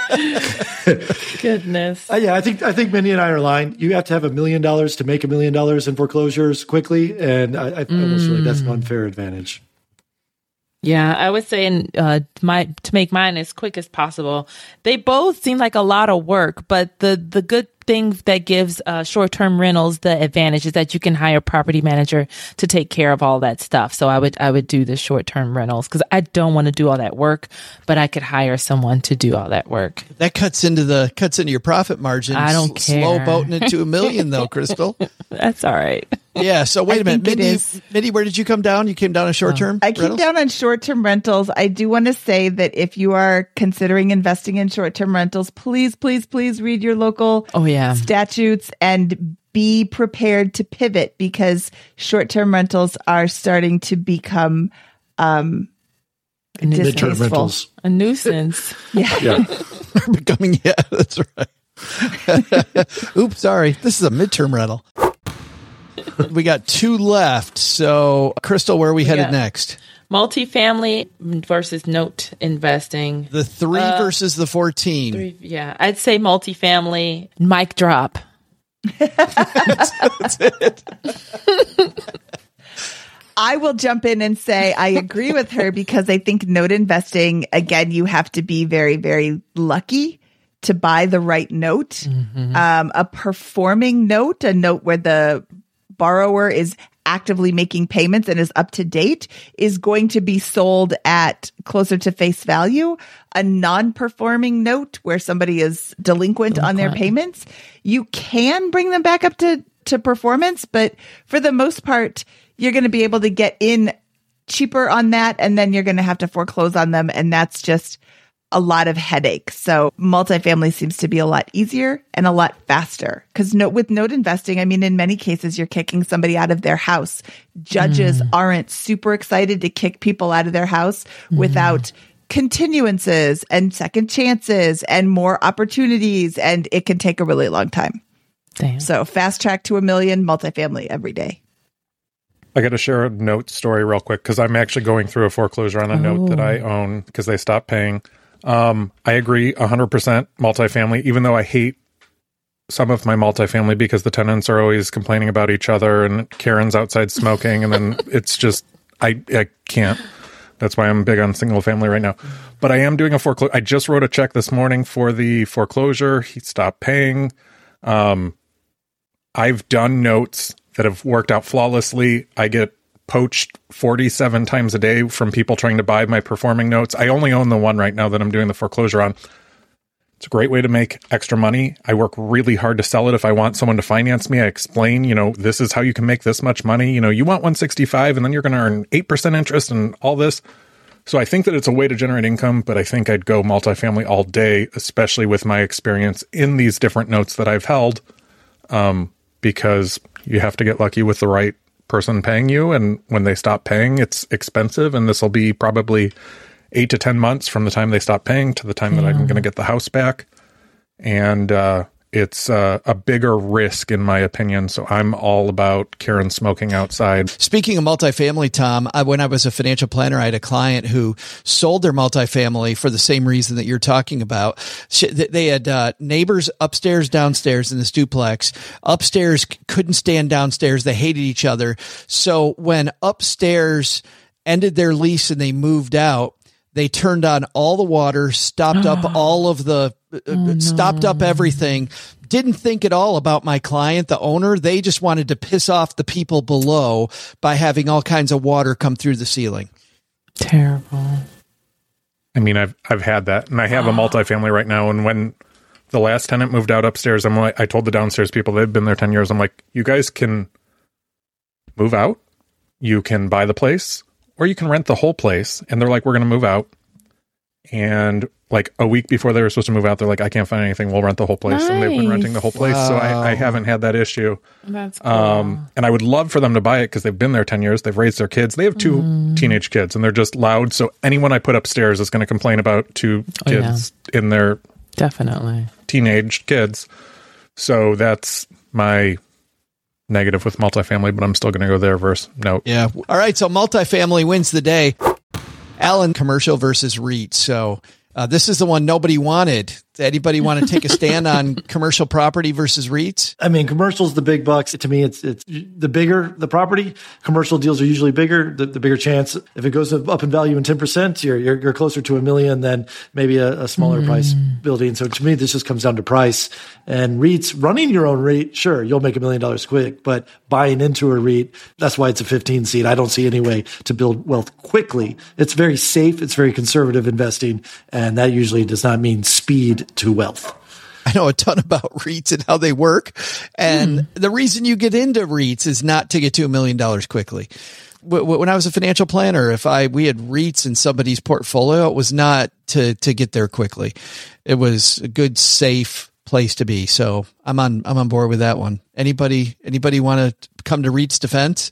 Goodness. Uh, yeah, I think I think Mindy and I are aligned. You have to have a million dollars to make a million dollars in foreclosures quickly, and I, I mm. almost feel like that's an unfair advantage. Yeah, I would say in, uh, my, to make mine as quick as possible. They both seem like a lot of work, but the, the good thing that gives uh, short-term rentals the advantage is that you can hire a property manager to take care of all that stuff. So I would I would do the short-term rentals because I don't want to do all that work, but I could hire someone to do all that work. That cuts into the cuts into your profit margin. I don't care. Slow boating it to a million though, Crystal. That's all right. Yeah. So wait I a minute, think it Mindy, is. Mindy, where did you come down? You came down on short-term. I came rentals? down on short-term rentals. I do want to say that if you are considering investing in short-term rentals, please, please, please read your local Oh, yeah. statutes and be prepared to pivot, because short-term rentals are starting to become um, Midterm rentals. A nuisance. Yeah. Yeah. They're becoming, yeah, that's right. Oops, sorry. This is a midterm rental. We got two left. So, Crystal, where are we, we headed next? Multifamily versus note investing. The three uh, versus the fourteen. Three, yeah, I'd say multifamily. Mic drop. that's, that's it. I will jump in and say I agree with her, because I think note investing, again, you have to be very, very lucky to buy the right note. Mm-hmm. Um, a performing note, a note where the borrower is actively making payments and is up to date, is going to be sold at closer to face value. A non-performing note where somebody is delinquent, delinquent on their payments, you can bring them back up to, to performance, but for the most part, you're going to be able to get in cheaper on that, and then you're going to have to foreclose on them, and that's just a lot of headache. So multifamily seems to be a lot easier and a lot faster, because no, with note investing, I mean, in many cases, you're kicking somebody out of their house. Judges mm. aren't super excited to kick people out of their house mm. without continuances and second chances and more opportunities, and it can take a really long time. Damn. So fast track to a million, multifamily every day. I got to share a note story real quick, because I'm actually going through a foreclosure on a oh. note that I own because they stopped paying. Um, I agree one hundred percent multifamily, even though I hate some of my multifamily because the tenants are always complaining about each other and Karen's outside smoking, and then it's just, I, I can't. That's why I'm big on single family right now. But I am doing a foreclosure. I just wrote a check this morning for the foreclosure. He stopped paying. Um, I've done notes that have worked out flawlessly. I get poached forty-seven times a day from people trying to buy my performing notes. I only own the one right now that I'm doing the foreclosure on. It's a great way to make extra money. I work really hard to sell it. If I want someone to finance me, I explain, you know, this is how you can make this much money. You know, you want one sixty-five and then you're going to earn eight percent interest and all this. So I think that it's a way to generate income, but I think I'd go multifamily all day, especially with my experience in these different notes that I've held, um, because you have to get lucky with the right person paying you. And when they stop paying, it's expensive. And this will be probably eight to ten months from the time they stop paying to the time yeah. that I'm going to get the house back. And uh, it's uh, a bigger risk, in my opinion. So I'm all about Karen smoking outside. Speaking of multifamily, Tom, I, when I was a financial planner, I had a client who sold their multifamily for the same reason that you're talking about. She, they had uh, neighbors upstairs, downstairs in this duplex. Upstairs couldn't stand downstairs. They hated each other. So when upstairs ended their lease and they moved out, they turned on all the water, stopped up all of the, uh, oh, no. stopped up everything. Didn't think at all about my client, the owner. They just wanted to piss off the people below by having all kinds of water come through the ceiling. Terrible. I mean, I've I've had that, and I have a multifamily right now. And when the last tenant moved out upstairs, I'm like, I told the downstairs people, they've been there ten years. I'm like, you guys can move out, you can buy the place, or you can rent the whole place. And they're like, we're going to move out. And like a week before they were supposed to move out, they're like, I can't find anything. We'll rent the whole place. Nice. And they've been renting the whole place. Wow. So I, I haven't had that issue. That's cool. Um, and I would love for them to buy it because they've been there ten years. They've raised their kids. They have two mm. teenage kids and they're just loud. So anyone I put upstairs is going to complain about two oh, kids yeah. in their definitely teenage kids. So that's my negative with multifamily, but I'm still going to go there versus no. Yeah. All right. So multifamily wins the day. Alan, commercial versus REIT. So uh, this is the one nobody wanted. Does anybody want to take a stand on commercial property versus REITs? I mean, commercial's the big bucks. To me, it's it's the bigger the property. Commercial deals are usually bigger. The, the bigger chance, if it goes up in value in ten percent, you're, you're you're closer to a million than maybe a, a smaller mm. price building. So to me, this just comes down to price. And REITs, running your own REIT, sure, you'll make a million dollars quick. But buying into a REIT, that's why it's a fifteen seed. I don't see any way to build wealth quickly. It's very safe. It's very conservative investing, and that usually does not mean speed to wealth. I know a ton about REITs and how they work. And mm. the reason you get into REITs is not to get to a million dollars quickly. When I was a financial planner, if I, we had REITs in somebody's portfolio, it was not to, to get there quickly. It was a good, safe place to be. So I'm on, I'm on board with that one. Anybody, anybody want to come to REITs defense?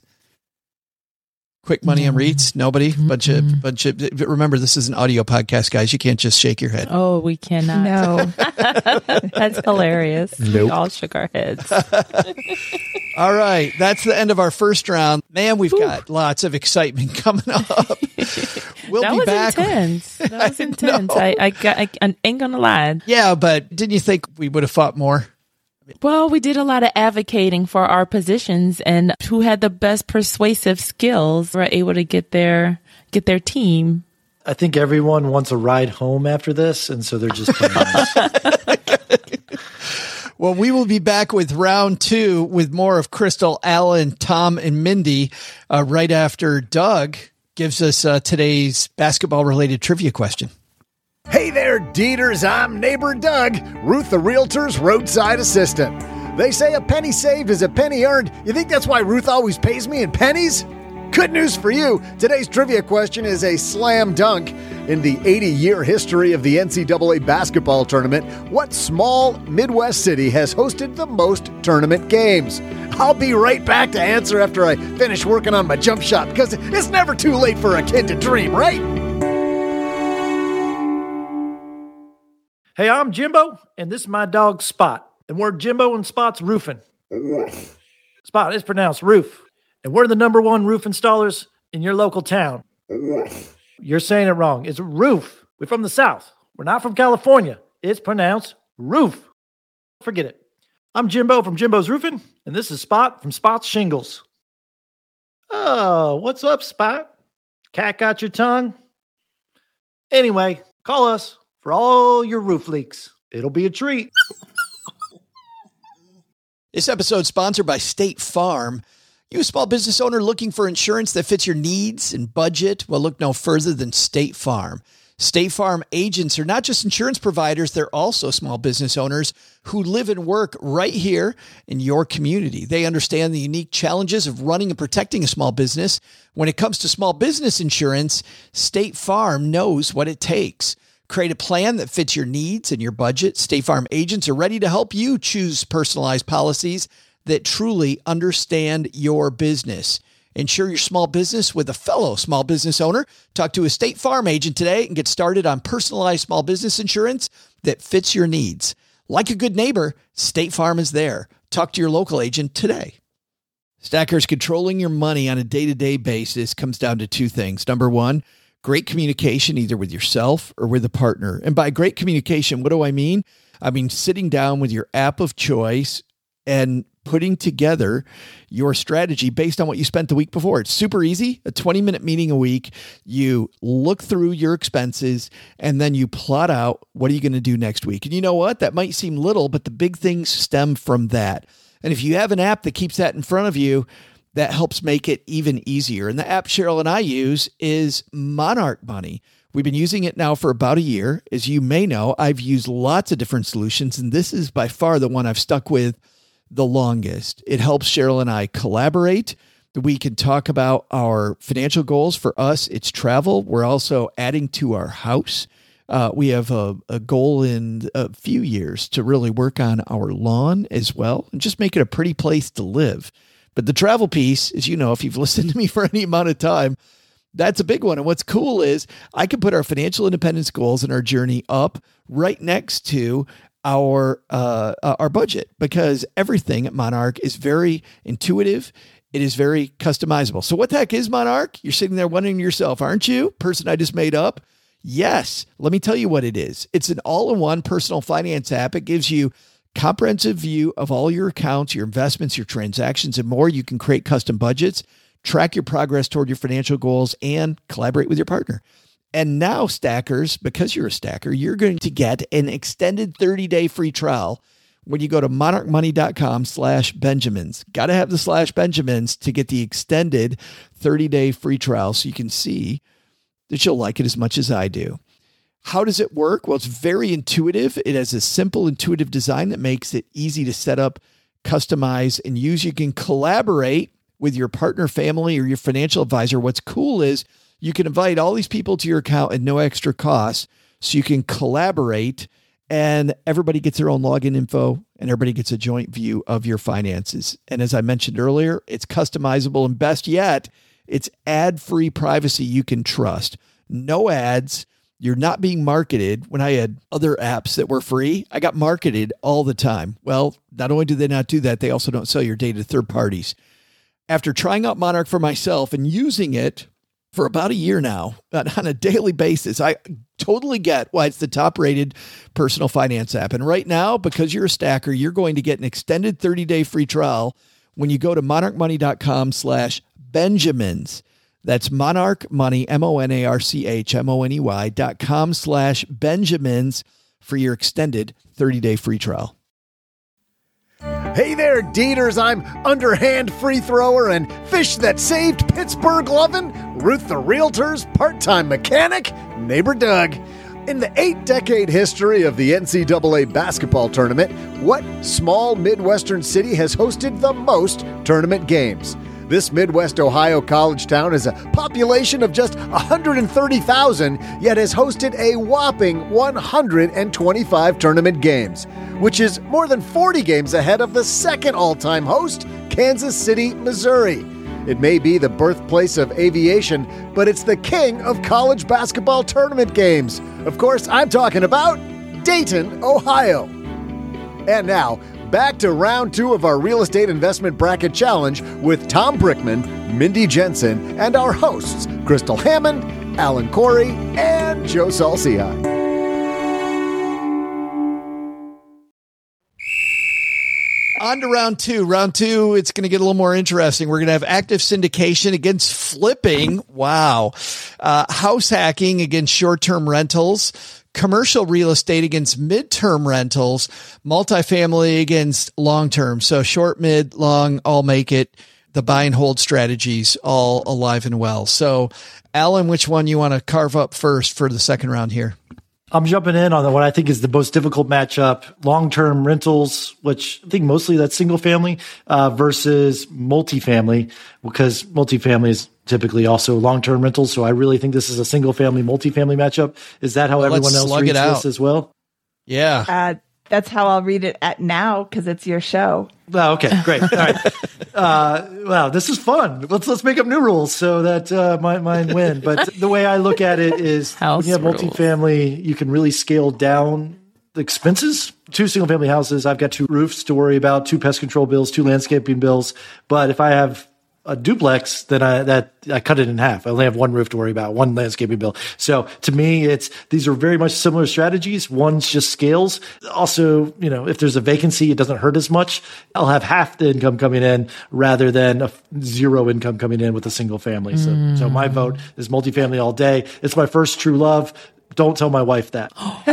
Quick money no. on REITs? Nobody? Mm-hmm. Bunch of, bunch of, remember, this is an audio podcast, guys. You can't just shake your head. Oh, we cannot. No. That's hilarious. Nope. We all shook our heads. All right. That's the end of our first round. Man, we've Ooh. got lots of excitement coming up. We'll that be was back. Intense. That was I intense. I, I, got, I, I ain't gonna lie. Yeah, but didn't you think we would have fought more? Well, we did a lot of advocating for our positions, and who had the best persuasive skills were able to get their get their team. I think everyone wants a ride home after this, and so they're just playing nice. Well, we will be back with round two with more of Crystal, Alan, Tom, and Mindy uh, right after Doug gives us uh, today's basketball-related trivia question. Hey there, Deeters. I'm neighbor Doug, Ruth the Realtor's roadside assistant. They say a penny saved is a penny earned. You think that's why Ruth always pays me in pennies? Good news for you. Today's trivia question is a slam dunk. In the eighty-year history of the N C double A basketball tournament, what small Midwest city has hosted the most tournament games? I'll be right back to answer after I finish working on my jump shot, because it's never too late for a kid to dream, right? Hey, I'm Jimbo, and this is my dog Spot. And we're Jimbo and Spot's Roofing. Spot is pronounced roof. And we're the number one roof installers in your local town. You're saying it wrong. It's roof. We're from the South. We're not from California. It's pronounced roof. Forget it. I'm Jimbo from Jimbo's Roofing, and this is Spot from Spot's Shingles. Oh, what's up, Spot? Cat got your tongue? Anyway, call us for all your roof leaks. It'll be a treat. This episode is sponsored by State Farm. You a small business owner looking for insurance that fits your needs and budget? Well, look no further than State Farm. State Farm agents are not just insurance providers, they're also small business owners who live and work right here in your community. They understand the unique challenges of running and protecting a small business. When it comes to small business insurance, State Farm knows what it takes. Create a plan that fits your needs and your budget. State Farm agents are ready to help you choose personalized policies that truly understand your business. Insure your small business with a fellow small business owner. Talk to a State Farm agent today and get started on personalized small business insurance that fits your needs. Like a good neighbor, State Farm is there. Talk to your local agent today. Stackers, controlling your money on a day-to-day basis comes down to two things. Number one, great communication, either with yourself or with a partner. And by great communication, what do I mean? I mean sitting down with your app of choice and putting together your strategy based on what you spent the week before. It's super easy, a twenty minute meeting a week. You look through your expenses and then you plot out what are you going to do next week. And you know what? That might seem little, but the big things stem from that. And if you have an app that keeps that in front of you, that helps make it even easier. And the app Cheryl and I use is Monarch Money. We've been using it now for about a year. As you may know, I've used lots of different solutions, and this is by far the one I've stuck with the longest. It helps Cheryl and I collaborate. We can talk about our financial goals. For us, it's travel. We're also adding to our house. Uh, we have a, a goal in a few years to really work on our lawn as well and just make it a pretty place to live. But the travel piece, as you know, if you've listened to me for any amount of time, that's a big one. And what's cool is I can put our financial independence goals and our journey up right next to our uh, our budget, because everything at Monarch is very intuitive. It is very customizable. So what the heck is Monarch? You're sitting there wondering to yourself, aren't you? Person I just made up? Yes. Let me tell you what it is. It's an all-in-one personal finance app. It gives you comprehensive view of all your accounts, your investments, your transactions, and more. You can create custom budgets, track your progress toward your financial goals, and collaborate with your partner. And now, stackers, because you're a stacker, you're going to get an extended thirty-day free trial when you go to monarchmoney.com slash Benjamins. Got to have the slash Benjamins to get the extended thirty-day free trial so you can see that you'll like it as much as I do. How does it work? Well, it's very intuitive. It has a simple, intuitive design that makes it easy to set up, customize, and use. You can collaborate with your partner, family, or your financial advisor. What's cool is you can invite all these people to your account at no extra cost, so you can collaborate and everybody gets their own login info and everybody gets a joint view of your finances. And as I mentioned earlier, it's customizable, and best yet, it's ad-free privacy you can trust. No ads. You're not being marketed. When I had other apps that were free, I got marketed all the time. Well, not only do they not do that, they also don't sell your data to third parties. After trying out Monarch for myself and using it for about a year now on a daily basis, I totally get why it's the top rated personal finance app. And right now, because you're a stacker, you're going to get an extended thirty-day free trial when you go to monarchmoney.com slash Benjamins. That's Monarch Money, M O N A R C H M O N E Y dot com slash Benjamins for your extended thirty-day free trial. Hey there, Deeters. I'm underhand free thrower and fish that saved Pittsburgh lovin', Ruth the Realtor's part-time mechanic, neighbor Doug. In the eight-decade history of the N C double A basketball tournament, what small Midwestern city has hosted the most tournament games? This Midwest Ohio college town has a population of just one hundred thirty thousand, yet has hosted a whopping one hundred twenty-five tournament games, which is more than forty games ahead of the second all-time host, Kansas City, Missouri. It may be the birthplace of aviation, but it's the king of college basketball tournament games. Of course, I'm talking about Dayton, Ohio. And now, back to round two of our Real Estate Investment Bracket Challenge with Tom Brickman, Mindy Jensen, and our hosts, Crystal Hammond, Alan Corey, and Joe Salcia. On to round two. Round two, it's going to get a little more interesting. We're going to have active syndication against flipping. Wow. Uh, house hacking against short-term rentals. Commercial real estate against midterm rentals. Multifamily against long-term. So short, mid, long, all make it. The buy and hold strategies all alive and well. So, Alan, which one you want to carve up first for the second round here? I'm jumping in on what I think is the most difficult matchup, long-term rentals, which I think mostly that's single family uh, versus multifamily, because multifamily is typically also long-term rentals. So I really think this is a single family, multifamily matchup. Is that how well, everyone else reads this as well? Yeah. Uh, that's how I'll read it at now because it's your show. Oh, okay, great. All right. Uh, wow, this is fun. Let's let's make up new rules so that uh, mine, mine win. But the way I look at it is House when you have rules. multifamily, you can really scale down the expenses. Two single family houses, I've got two roofs to worry about, two pest control bills, two landscaping bills. But if I have a duplex, then I that I cut it in half. I only have one roof to worry about, one landscaping bill. So to me, it's these are very much similar strategies. One's just scales. Also, you know, if there's a vacancy, it doesn't hurt as much. I'll have half the income coming in rather than a zero income coming in with a single family. So, mm. so my vote is multifamily all day. It's my first true love. Don't tell my wife that.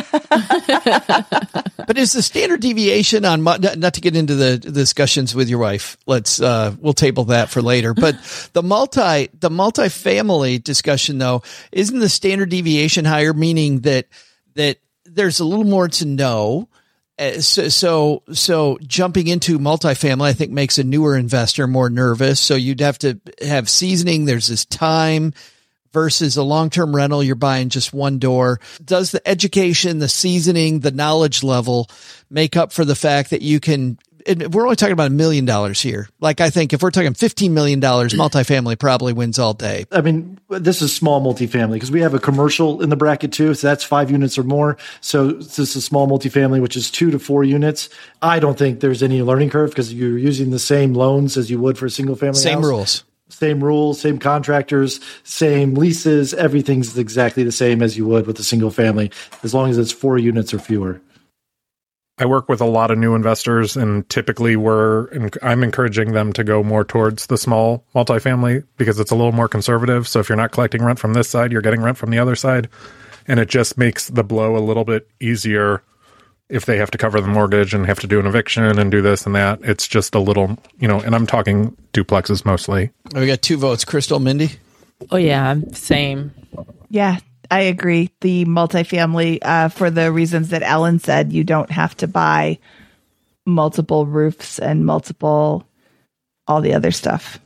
But is the standard deviation on, not to get into the discussions with your wife, let's, uh, we'll table that for later. But the multi, the multifamily discussion though, isn't the standard deviation higher, meaning that, that there's a little more to know? Uh, so, so, so jumping into multifamily, I think makes a newer investor more nervous. So you'd have to have seasoning. There's this time. Versus a long-term rental, you're buying just one door. Does the education, the seasoning, the knowledge level make up for the fact that you can, we're only talking about a million dollars here. Like, I think if we're talking fifteen million dollars, multifamily probably wins all day. I mean, this is small multifamily because we have a commercial in the bracket too. So that's five units or more. So this is small multifamily, which is two to four units. I don't think there's any learning curve because you're using the same loans as you would for a single family Same house. rules. Same rules, same contractors, same leases. Everything's exactly the same as you would with a single family, as long as it's four units or fewer. I work with a lot of new investors, and typically we're I'm encouraging them to go more towards the small multifamily because it's a little more conservative. So if you're not collecting rent from this side, you're getting rent from the other side, and it just makes the blow a little bit easier. If they have to cover the mortgage and have to do an eviction and do this and that, it's just a little, you know, and I'm talking duplexes mostly. We got two votes. Crystal, Mindy? Oh, yeah, same. Yeah, I agree. The multifamily, uh, for the reasons that Ellen said, you don't have to buy multiple roofs and multiple, all the other stuff.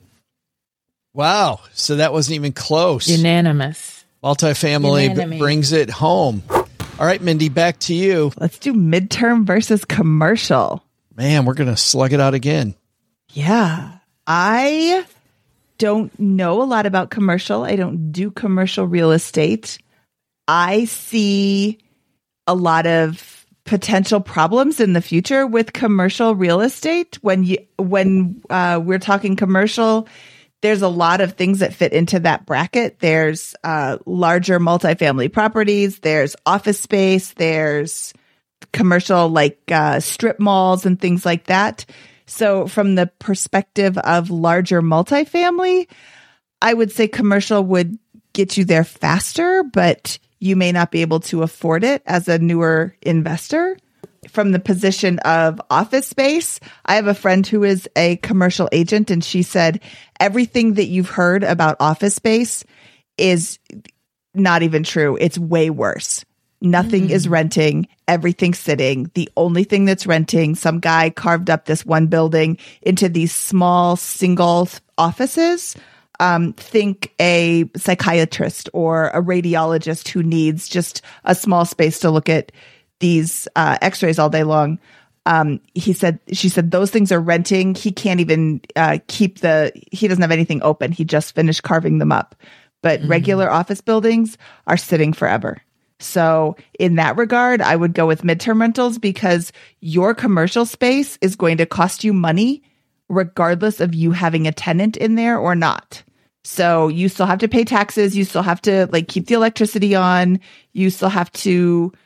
Wow. So that wasn't even close. Unanimous. Multifamily Unanimous. b- brings it home. All right, Mindy, back to you. Let's do midterm versus commercial. Man, we're going to slug it out again. Yeah. I don't know a lot about commercial. I don't do commercial real estate. I see a lot of potential problems in the future with commercial real estate. When you when uh, we're talking commercial, there's a lot of things that fit into that bracket. There's uh, larger multifamily properties. There's office space. There's commercial like uh, strip malls and things like that. So from the perspective of larger multifamily, I would say commercial would get you there faster, but you may not be able to afford it as a newer investor. From the position of office space, I have a friend who is a commercial agent, and she said everything that you've heard about office space is not even true. It's way worse. Nothing mm-hmm. is renting. Everything's sitting. The only thing that's renting, some guy carved up this one building into these small single offices. Um, think a psychiatrist or a radiologist who needs just a small space to look at these uh, x-rays all day long. Um, he said, she said, those things are renting. He can't even uh, keep the, he doesn't have anything open. He just finished carving them up. But mm-hmm. regular office buildings are sitting forever. So in that regard, I would go with midterm rentals because your commercial space is going to cost you money regardless of you having a tenant in there or not. So you still have to pay taxes. You still have to like keep the electricity on. You still have to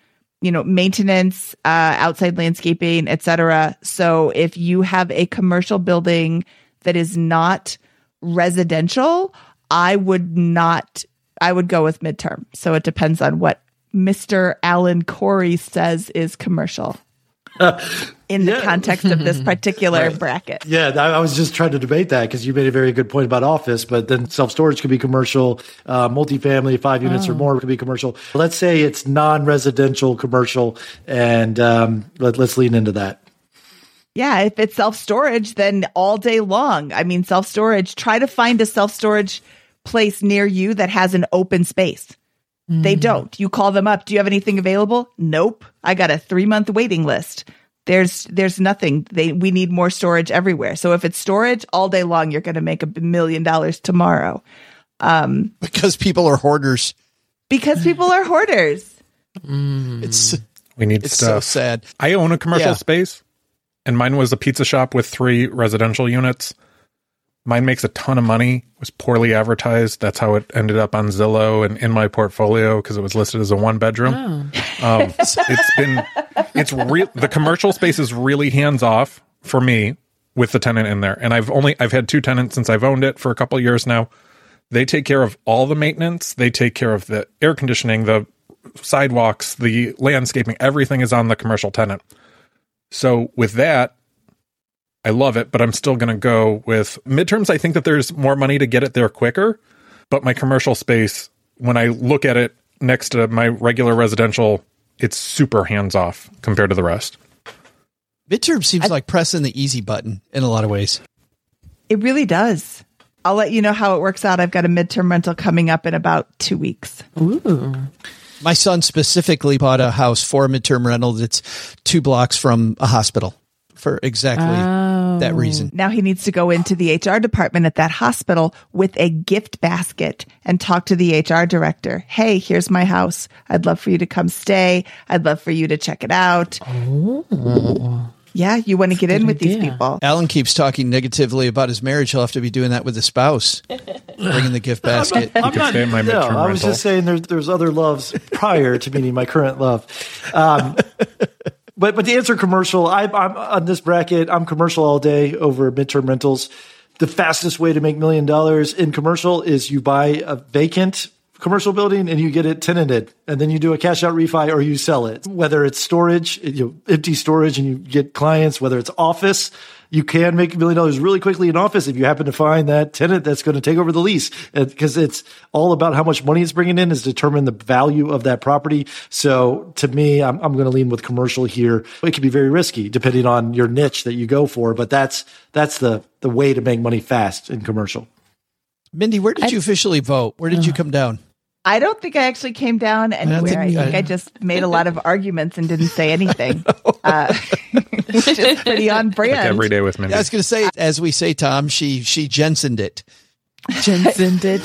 you know, maintenance, uh, outside landscaping, et cetera. So if you have a commercial building that is not residential, I would not, I would go with midterm. So it depends on what Mister Alan Corey says is commercial in the Yeah. context of this particular Right. bracket. Yeah, I I was just trying to debate that because you made a very good point about office, but then self-storage could be commercial, uh, multifamily, five units or more could be commercial. Let's say it's non-residential commercial, and um, let, let's lean into that. Yeah, if it's self-storage, then all day long. I mean, self-storage, try to find a self-storage place near you that has an open space. They don't. You call them up. Do you have anything available? Nope. I got a three-month waiting list. There's there's nothing. They we need more storage everywhere. So if it's storage all day long, you're going to make a million dollars tomorrow. Um, Because people are hoarders. because people are hoarders. It's We need it's so stuff. sad. I own a commercial Yeah. space, and mine was a pizza shop with three residential units. Mine makes a ton of money. It was poorly advertised. That's how it ended up on Zillow and in my portfolio because it was listed as a one bedroom. Um, it's been, it's real. The commercial space is really hands off for me with the tenant in there. And I've only, I've had two tenants since I've owned it for a couple of years now. They take care of all the maintenance. They take care of the air conditioning, the sidewalks, the landscaping. Everything is on the commercial tenant. So with that, I love it, but I'm still going to go with midterms. I think that there's more money to get it there quicker, but my commercial space, when I look at it next to my regular residential, it's super hands off compared to the rest. Midterm seems like pressing the easy button in a lot of ways. It really does. I'll let you know how it works out. I've got a midterm rental coming up in about two weeks. Ooh. My son specifically bought a house for a midterm rental that's two blocks from a hospital for exactly Oh. that reason. Now he needs to go into the H R department at that hospital with a gift basket and talk to the H R director. Hey, here's my house. I'd love for you to come stay. I'd love for you to check it out. Oh. Yeah, you want to get in with these idea. people. Alan keeps talking negatively about his marriage. He'll have to be doing that with his spouse, bringing the gift basket. I'm could stay in my no, midterm I was rental. just saying there's there's other loves prior to meeting my current love. Um, but but to answer commercial, I, I'm on this bracket. I'm commercial all day over midterm rentals. The fastest way to make million dollars in commercial is you buy a vacant commercial building and you get it tenanted, and then you do a cash out refi or you sell it. Whether it's storage, you know, empty storage, and you get clients. Whether it's office, you can make a million dollars really quickly in office if you happen to find that tenant that's going to take over the lease, because it's all about how much money it's bringing in is determine the value of that property. So to me, I'm, I'm going to lean with commercial here. It can be very risky depending on your niche that you go for, but that's that's the the way to make money fast in commercial. Mindy, where did you officially vote? Where did you come down? I don't think I actually came down anywhere. I think- think I just made a lot of arguments and didn't say anything, uh, which is pretty on brand. Like every day with Mindy. I was going to say, as we say, Tom, she she Jensened it. Jensen did.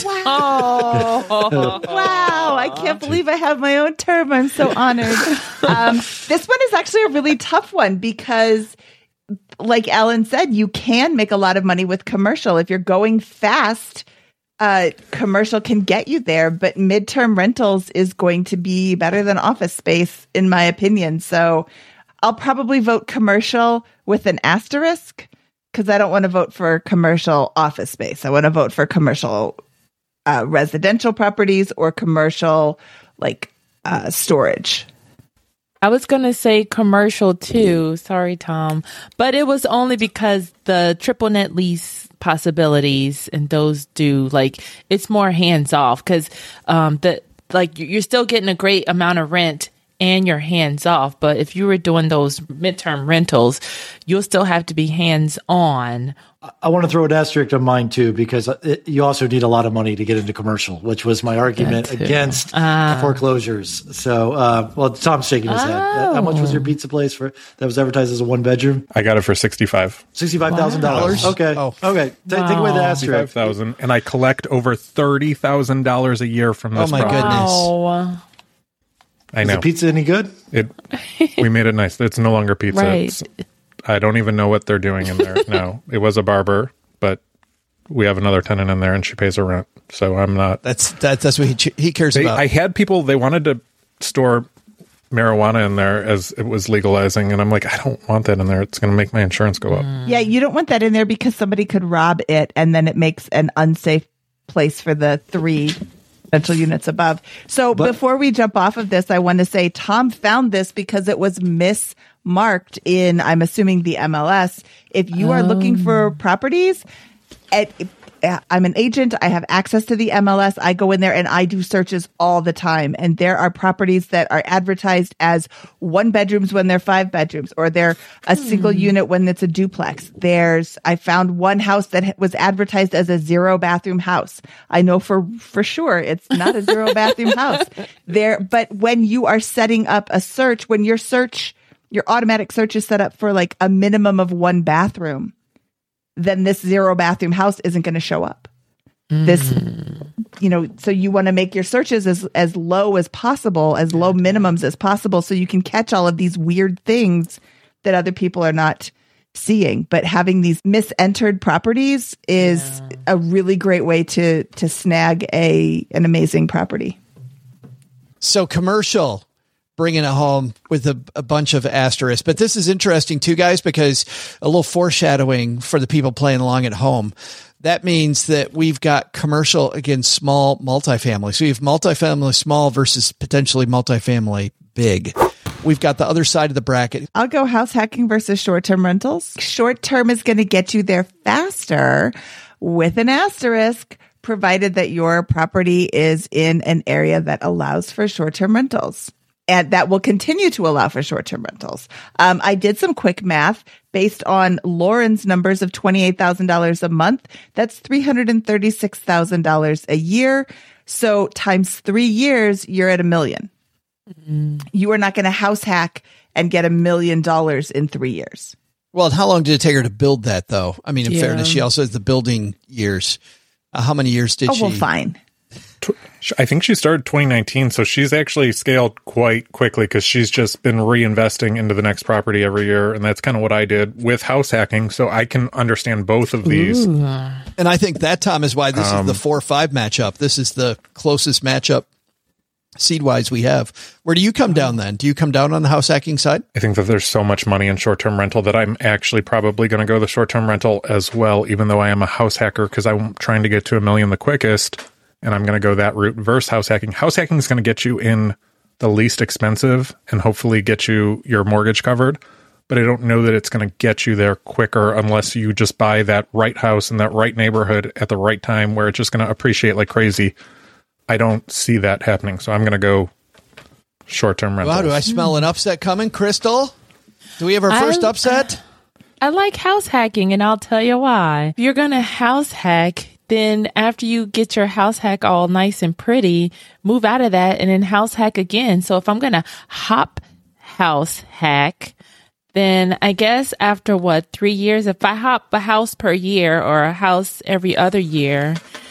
Oh. Wow, I can't believe I have my own term. I'm so honored. Um, this one is actually a really tough one because, like Alan said, you can make a lot of money with commercial. If you're going fast, uh, commercial can get you there, but midterm rentals is going to be better than office space, in my opinion. So I'll probably vote commercial with an asterisk because I don't want to vote for commercial office space. I want to vote for commercial uh, residential properties or commercial like uh, storage. I was going to say commercial too. Sorry, Tom. But it was only because the triple net lease possibilities and those do like it's more hands off because um, the like you're still getting a great amount of rent and you're hands off. But if you were doing those midterm rentals, you'll still have to be hands on. I want to throw an asterisk on mine too, because it, you also need a lot of money to get into commercial, which was my argument That too. against Ah. foreclosures. So, uh, well, Tom's shaking his head. How much was your pizza place for that was advertised as a one bedroom? I got it for sixty-five. Sixty-five thousand dollars. Wow. Okay, Oh. okay. Ta- Take away the Wow. Sixty-five asterisk. thousand, and I collect over thirty thousand dollars a year from this. Oh, my property. goodness. Wow. I Is know the pizza any good? it. We made it nice. It's no longer pizza. Right. It's, I don't even know what they're doing in there. No, it was a barber, but we have another tenant in there, and she pays her rent. So I'm not. That's that's that's what he ch- he cares They, about. I had people. They wanted to store marijuana in there as it was legalizing. And I'm like, I don't want that in there. It's going to make my insurance go up. Yeah, you don't want that in there because somebody could rob it and then it makes an unsafe place for the three rental units above. So But- before we jump off of this, I want to say Tom found this because it was mismarked in, I'm assuming, the M L S. If you are looking for properties, at, I'm an agent. I have access to the M L S. I go in there and I do searches all the time. And there are properties that are advertised as one bedrooms when they're five bedrooms, or they're a single unit when it's a duplex. There's, I found one house that was advertised as a zero bathroom house. I know for, for sure it's not a zero bathroom house there. But when you are setting up a search, when your search, your automatic search is set up for like a minimum of one bathroom, then this zero bathroom house isn't going to show up. Mm. This, you know, so you want to make your searches as, as low as possible, as low minimums as possible, so you can catch all of these weird things that other people are not seeing. But having these misentered properties is yeah. a really great way to, to snag a, an amazing property. So commercial, bringing it home with a, a bunch of asterisks. But this is interesting too, guys, because a little foreshadowing for the people playing along at home. That means that we've got commercial against small multifamily. So you have multifamily small versus potentially multifamily big. We've got the other side of the bracket. I'll go house hacking versus short-term rentals. Short-term is going to get you there faster with an asterisk, provided that your property is in an area that allows for short-term rentals. And that will continue to allow for short-term rentals. Um, I did some quick math based on Lauren's numbers of twenty-eight thousand dollars a month. That's three hundred thirty-six thousand dollars a year. So times three years, you're at a million. Mm-hmm. You are not going to house hack and get a million dollars in three years. Well, and how long did it take her to build that, though? I mean, in yeah. fairness, she also has the building years. Uh, how many years did oh, she? Oh, well, fine. I think she started twenty nineteen, so she's actually scaled quite quickly because she's just been reinvesting into the next property every year, and that's kind of what I did with house hacking, so I can understand both of these. Ooh. And I think that, Tom, is why this um, is the four five matchup. This is the closest matchup seed-wise we have. Where do you come down then? Do you come down on the house hacking side? I think that there's so much money in short-term rental that I'm actually probably going to go the short-term rental as well, even though I am a house hacker, because I'm trying to get to a million the quickest. And I'm going to go that route versus house hacking. House hacking is going to get you in the least expensive and hopefully get you your mortgage covered. But I don't know that it's going to get you there quicker unless you just buy that right house in that right neighborhood at the right time where it's just going to appreciate like crazy. I don't see that happening. So I'm going to go short-term rental. Wow, do I smell an upset coming, Crystal? Do we have our first I, upset? I like house hacking, and I'll tell you why. If you're going to house hack, then after you get your house hack all nice and pretty, move out of that and then house hack again. So if I'm going to hop house hack, then I guess after what, three years, if I hop a house per year or a house every other year,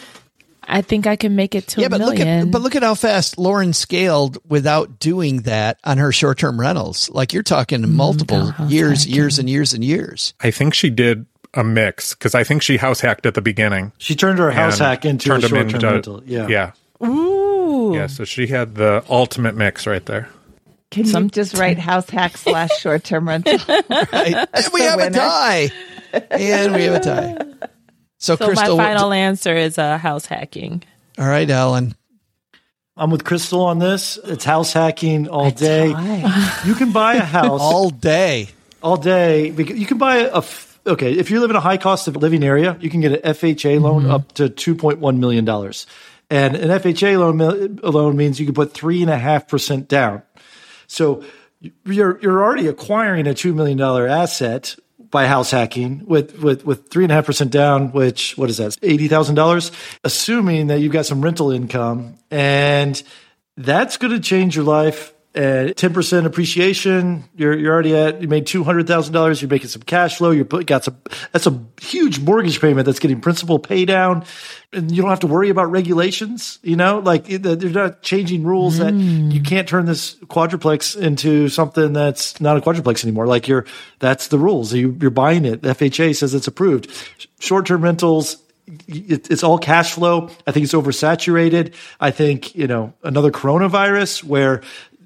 I think I can make it to yeah, a but million. Look at, but look at how fast Lauren scaled without doing that on her short-term rentals. Like you're talking multiple mm, years, hacking. years and years and years. I think she did a mix because I think she house hacked at the beginning. She turned her house hack into a short-term into, rental. Yeah. Yeah. Ooh. Yeah. So she had the ultimate mix right there. Can Some, you just write house hack slash short-term rental? Right. And we have winner. a tie. And we have a tie. So, so Crystal, my final answer is uh, house hacking. All right, Alan. I'm with Crystal on this. It's house hacking all day. You can buy a house all day. All day. You can buy a Okay, if you live in a high cost of living area, you can get an F H A loan mm-hmm. up to two point one million dollars. And an F H A loan alone means you can put three point five percent down. So you're you're already acquiring a two million dollars asset by house hacking with, with, with three point five percent down, which, what is that, eighty thousand dollars? Assuming that you've got some rental income. And that's going to change your life. At ten percent appreciation, you're you're already at, you made two hundred thousand dollars, you're making some cash flow, you're got some, that's a huge mortgage payment that's getting principal pay down, and you don't have to worry about regulations, you know, like they're not changing rules mm. that you can't turn this quadruplex into something that's not a quadruplex anymore. Like you're, that's the rules. You, you're buying it. The F H A says it's approved. Short-term rentals, it's all cash flow. I think it's oversaturated. I think, you know, another coronavirus where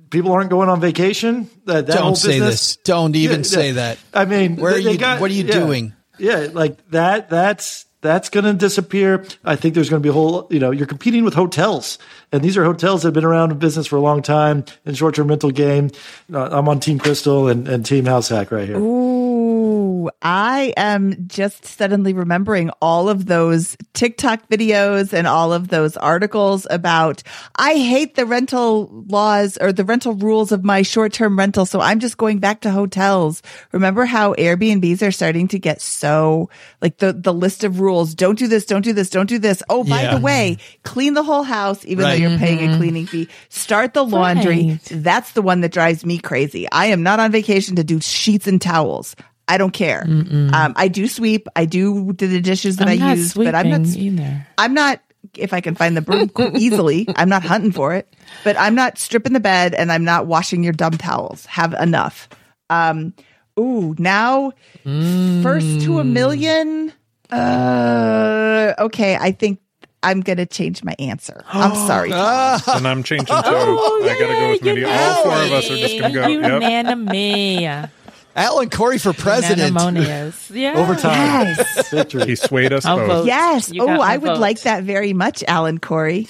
people aren't going on vacation. That, that Don't whole say business, this. Don't even Yeah, say yeah. that. I mean, Where they- are they you? got- what are you yeah. doing? Yeah, like that. That's that's going to disappear. I think there's going to be a whole. You know, you're competing with hotels, and these are hotels that have been around in business for a long time in short-term rental game. Uh, I'm on Team Crystal and, and Team House Hack right here. Ooh, I am just suddenly remembering all of those TikTok videos and all of those articles about, I hate the rental laws or the rental rules of my short-term rental, so I'm just going back to hotels. Remember how Airbnbs are starting to get so, like the, the list of rules, don't do this, don't do this, don't do this. Oh, by Yeah. the way, clean the whole house, even Right. though you're paying a cleaning fee. Start the laundry. Right. That's the one that drives me crazy. I am not on vacation to do sheets and towels. I don't care. Um, I do sweep. I do do the dishes that I'm I not use, but I'm not. sweeping either. I'm not. If I can find the broom easily, I'm not hunting for it. But I'm not stripping the bed, and I'm not washing your dumb towels. Have enough. Um, ooh, now first to a million. Uh, okay, I think I'm gonna change my answer. I'm sorry. Tom. And I'm changing too. Oh, I gotta go with Mindy. All four of us are just gonna go. Yep. Unanimous. Alan Corey for president. Unanimous. Yeah. Overtime Yes. victory. He swayed us I'll both. vote. Yes. You Oh, got my I would vote. like that very much, Alan Corey.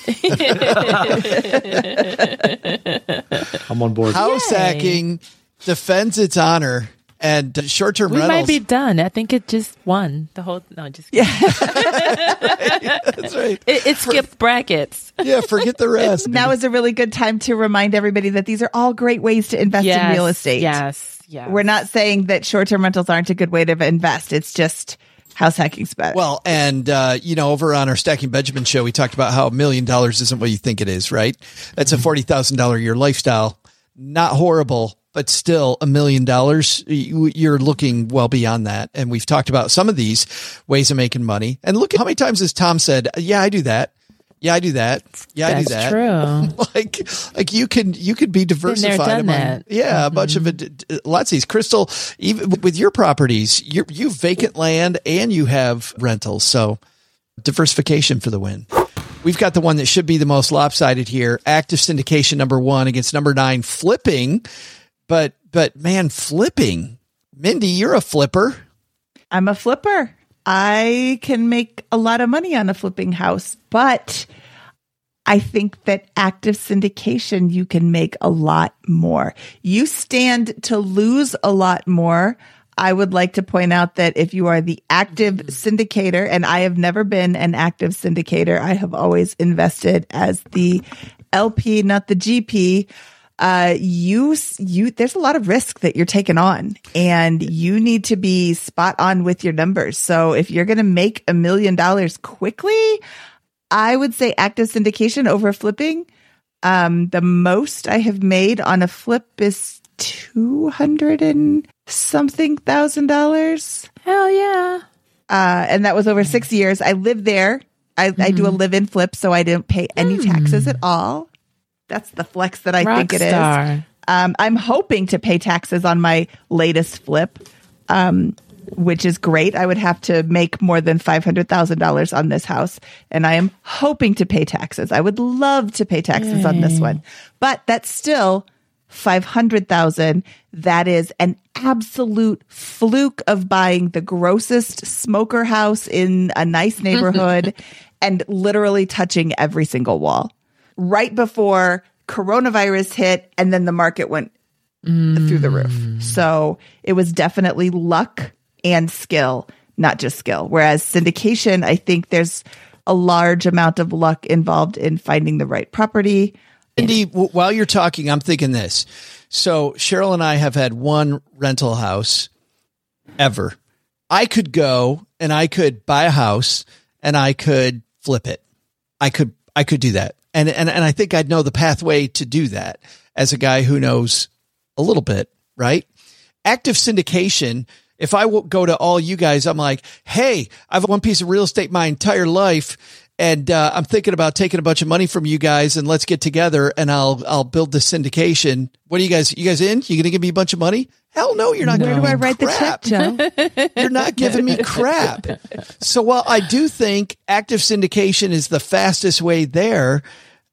I'm on board. House Yay. hacking defends its honor, and uh, short-term We rentals. might be done. I think it just won the whole. No, just kidding. That's right. It, it skipped brackets. Yeah, forget the rest. Now is a really good time to remind everybody that these are all great ways to invest Yes, in real estate. Yes. Yes. We're not saying that short-term rentals aren't a good way to invest. It's just house hacking's better. Well, and, uh, you know, over on our Stacking Benjamin show, we talked about how a million dollars isn't what you think it is, right? That's a forty thousand dollars a year lifestyle. Not horrible, but still a million dollars. You're looking well beyond that. And we've talked about some of these ways of making money. And look at how many times has Tom said, yeah, I do that. Yeah, I do that. Yeah, I do That's that. true. like, like you can, you could be diversified. done among, that. Yeah, a bunch of it. Lots of these. Crystal, even with your properties, you you have vacant land and you have rentals. So diversification for the win. We've got the one that should be the most lopsided here. Active syndication number one against number nine, flipping. But, but man, flipping. Mindy, you're a flipper. I'm a flipper. I can make a lot of money on a flipping house, but I think that active syndication, you can make a lot more. You stand to lose a lot more. I would like to point out that if you are the active syndicator, and I have never been an active syndicator, I have always invested as the L P, not the G P. Uh, you, you, there's a lot of risk that you're taking on, and you need to be spot on with your numbers. So if you're going to make a million dollars quickly, I would say active syndication over flipping. Um, the most I have made on a flip is two hundred and something thousand dollars. Hell yeah. Uh, and that was over six years. I lived there. I, I do a live-in flip, so I didn't pay any taxes at all. That's the flex that I Rock think it is. star. Um, I'm hoping to pay taxes on my latest flip, um, which is great. I would have to make more than five hundred thousand dollars on this house, and I am hoping to pay taxes. I would love to pay taxes on this one, but that's still five hundred thousand dollars. That is an absolute fluke of buying the grossest smoker house in a nice neighborhood and literally touching every single wall right before coronavirus hit, and then the market went mm. through the roof. So it was definitely luck and skill, not just skill. Whereas syndication, I think there's a large amount of luck involved in finding the right property. Mindy, w- while you're talking, I'm thinking this. So Cheryl and I have had one rental house ever. I could go and I could buy a house and I could flip it. I could, I could do that. And, and, and I think I'd know the pathway to do that as a guy who knows a little bit, right? Active syndication. If I w- go to all you guys, I'm like, hey, I've one piece of real estate my entire life. And uh, I'm thinking about taking a bunch of money from you guys, and let's get together and I'll I'll build the syndication. What are you guys? You guys in? You gonna give me a bunch of money? Hell no, you're not. Where giving do me I write crap. the check, Joe? You're not giving me crap. So while I do think active syndication is the fastest way there,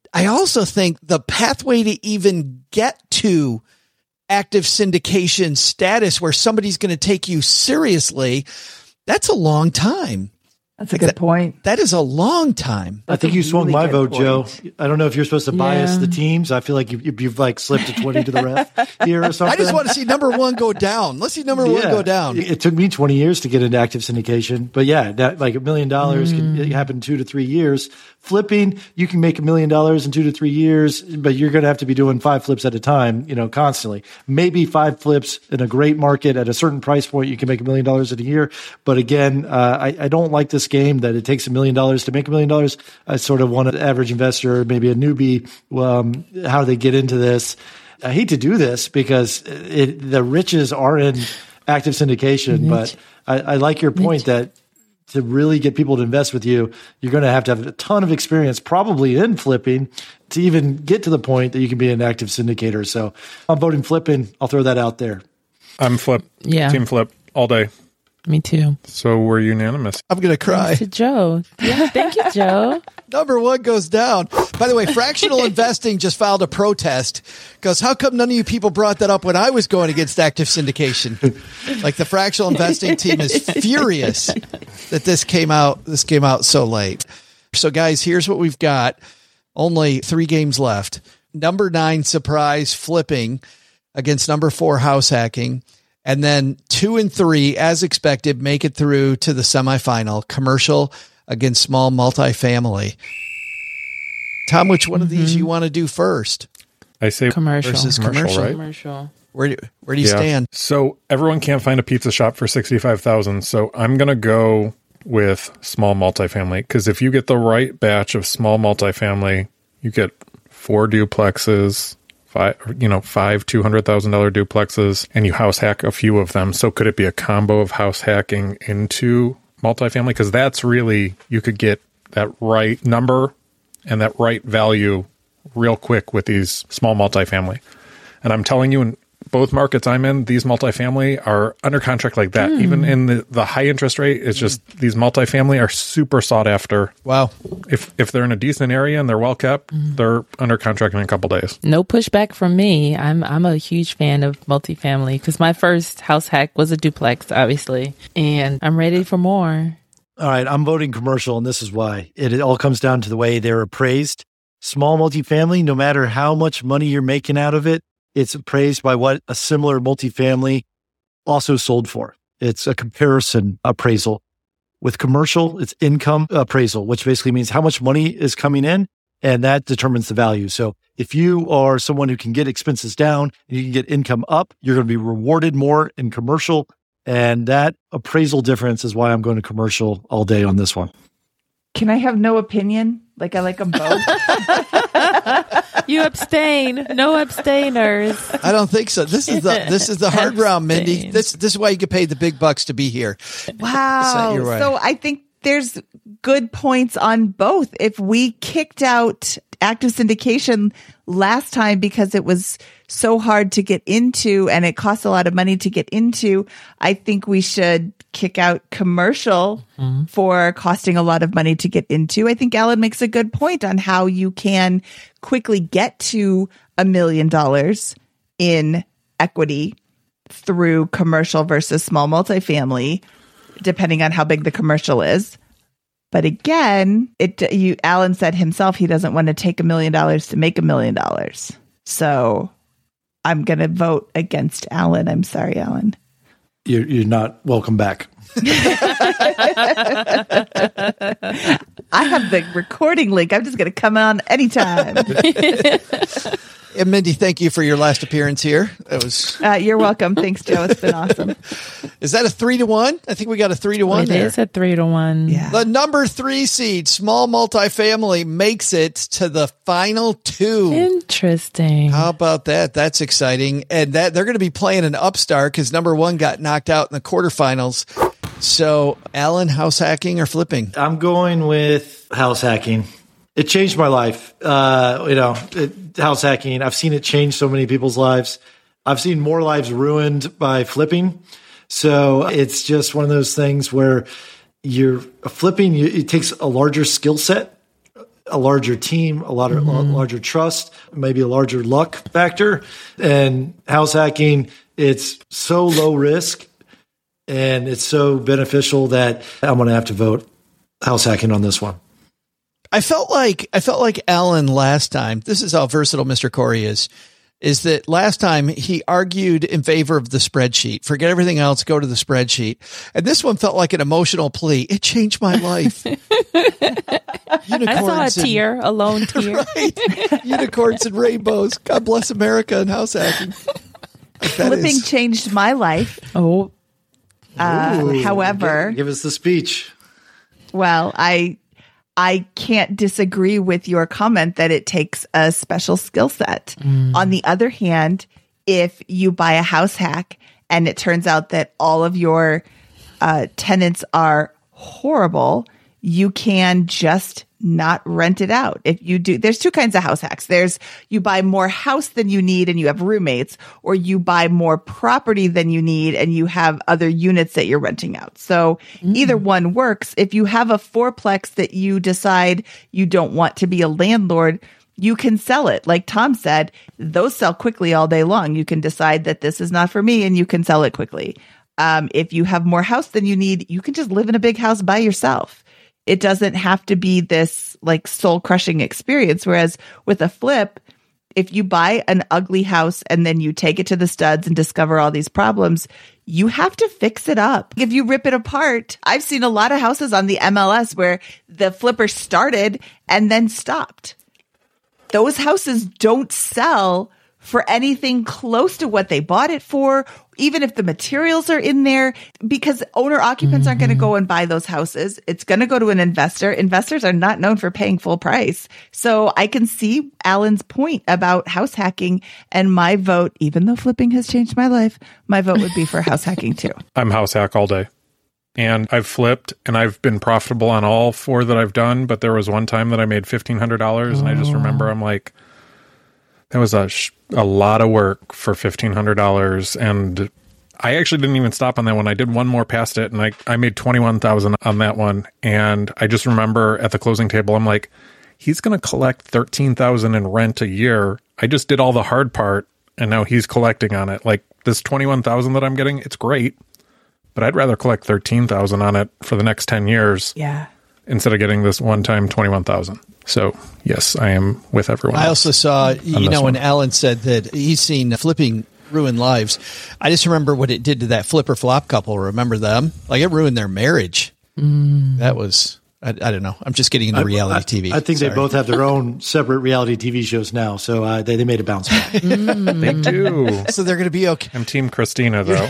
I also think the pathway to even get to active syndication status where somebody's going to take you seriously, that's a long time. That's a good point. That is a long time. I think you swung really my good vote, point. Joe. I don't know if you're supposed to bias Yeah. the teams. I feel like you, you've like slipped a twenty to the ref here or something. I just want to see number one go down. Let's see number one Yeah. go down. It, it took me twenty years to get into active syndication, but yeah, that, like a million dollars can it happen in two to three years. Flipping, you can make a million dollars in two to three years, but you're going to have to be doing five flips at a time, you know, constantly. Maybe five flips in a great market at a certain price point, you can make a million dollars in a year. But again, uh, I, I don't like this game that it takes a million dollars to make a million dollars. I sort of want an average investor, maybe a newbie, um, how they get into this. I hate to do this because it, the riches are in active syndication, but I, I like your point that to really get people to invest with you, you're going to have to have a ton of experience, probably in flipping, to even get to the point that you can be an active syndicator. So I'm voting flipping. I'll throw that out there. I'm flip. Yeah. Team flip all day. Me too. So we're unanimous. I'm going to cry. To Joe. Yeah, thank you, Joe. Number one goes down. By the way, Fractional Investing just filed a protest because how come none of you people brought that up when I was going against active syndication? Like the Fractional Investing team is furious that this came out. This came out so late. So guys, here's what we've got. Only three games left. Number nine, surprise flipping against number four, house hacking. And then two and three, as expected, make it through to the semifinal. Commercial against small multifamily. Tom, which one of these you want to do first? I say Commercial. Versus commercial, commercial. right? Commercial. Where do where do you Yeah. stand? So everyone can't find a pizza shop for sixty-five thousand. So I'm going to go with small multifamily because if you get the right batch of small multifamily, you get four duplexes, five, you know, five two hundred thousand dollar duplexes, and you house hack a few of them. So could it be a combo of house hacking into multifamily? Because that's really, you could get that right number and that right value real quick with these small multifamily. And I'm telling you, in both markets I'm in, these multifamily are under contract like that. Mm. Even in the, the high interest rate, it's just these multifamily are super sought after. Wow. If if they're in a decent area and they're well kept, mm. they're under contract in a couple days. No pushback from me. I'm I'm a huge fan of multifamily because my first house hack was a duplex, obviously, and I'm ready for more. All right, I'm voting commercial, and this is why. It, it all comes down to the way they're appraised. Small multifamily, no matter how much money you're making out of it, it's appraised by what a similar multifamily also sold for. It's a comparison appraisal. With commercial, it's income appraisal, which basically means how much money is coming in, and that determines the value. So if you are someone who can get expenses down and you can get income up, you're going to be rewarded more in commercial. And that appraisal difference is why I'm going to commercial all day on this one. Can I have no opinion? Like I like them both. You abstain. No abstainers. I don't think so. This is the this is the hard round, Mindy. This this is why you get paid the big bucks to be here. Wow. your way. So I think there's good points on both. If we kicked out active syndication last time because it was so hard to get into and it costs a lot of money to get into, I think we should kick out commercial mm-hmm. for costing a lot of money to get into. I think Alan makes a good point on how you can quickly get to a million dollars in equity through commercial versus small multifamily, depending on how big the commercial is. But again, it you Alan said himself he doesn't want to take a million dollars to make a million dollars. So I'm going to vote against Alan. I'm sorry, Alan. You're, you're not welcome back. I have the recording link. I'm just going to come on anytime. And Mindy, thank you for your last appearance here. It was. Uh, you're welcome. Thanks, Joe. It's been awesome. Is that a three to one? I think we got a three to one It there. is a three to one. Yeah. The number three seed, small multifamily, makes it to the final two. Interesting. How about that? That's exciting. And that they're going to be playing an upstart because number one got knocked out in the quarterfinals. So, Alan, house hacking or flipping? I'm going with house hacking. It changed my life. Uh, you know, it, house hacking. I've seen it change so many people's lives. I've seen more lives ruined by flipping. So it's just one of those things where you're flipping. You, it takes a larger skill set a larger team, a lot of mm-hmm. larger trust, maybe a larger luck factor. And house hacking, it's so low risk and it's so beneficial that I'm going to have to vote house hacking on this one. I felt like I felt like Alan last time. This is how versatile Mister Corey is. Is that last time he argued in favor of the spreadsheet. Forget everything else, go to the spreadsheet. And this one felt like an emotional plea. It changed my life. I saw a tear, and, a lone tear. Right? Unicorns and rainbows. God bless America and house hacking. Flipping is... changed my life. Oh. Uh, Ooh, however. Give, give us the speech. Well, I... I can't disagree with your comment that it takes a special skill set. Mm. On the other hand, if you buy a house hack and it turns out that all of your uh, tenants are horrible, you can just not rent it out. If you do, there's two kinds of house hacks. There's you buy more house than you need and you have roommates, or you buy more property than you need and you have other units that you're renting out. So mm. either one works. If you have a fourplex that you decide you don't want to be a landlord, you can sell it. Like Tom said, those sell quickly all day long. You can decide that this is not for me and you can sell it quickly. Um, if you have more house than you need, you can just live in a big house by yourself. It doesn't have to be this like soul crushing experience. Whereas with a flip, if you buy an ugly house and then you take it to the studs and discover all these problems, you have to fix it up. If you rip it apart, I've seen a lot of houses on the M L S where the flipper started and then stopped. Those houses don't sell for anything close to what they bought it for, even if the materials are in there, because owner occupants mm-hmm. aren't going to go and buy those houses. It's going to go to an investor. Investors are not known for paying full price. So I can see Alan's point about house hacking, and my vote, even though flipping has changed my life, my vote would be for house hacking too. I'm house hack all day. And I've flipped and I've been profitable on all four that I've done. But there was one time that I made fifteen hundred dollars. Oh. And I just remember I'm like, that was a sh- a lot of work for fifteen hundred dollars, and I actually didn't even stop on that one. I did one more past it, and I, I made twenty-one thousand dollars on that one, and I just remember at the closing table, I'm like, he's going to collect thirteen thousand dollars in rent a year. I just did all the hard part, and now he's collecting on it. Like, this twenty-one thousand dollars that I'm getting, it's great, but I'd rather collect thirteen thousand dollars on it for the next ten years. Yeah. Instead of getting this one-time twenty-one thousand dollars. So, yes, I am with everyone I also saw, you know, when Alan said that he's seen flipping ruin lives, I just remember what it did to that flipper flop couple. Remember them? Like, it ruined their marriage. Mm. That was, I, I don't know. I'm just getting into reality I, T V. I think Sorry. They both have their own separate reality T V shows now. So uh, they, they made a bounce back. mm. They do. So they're going to be okay. I'm Team Christina, though.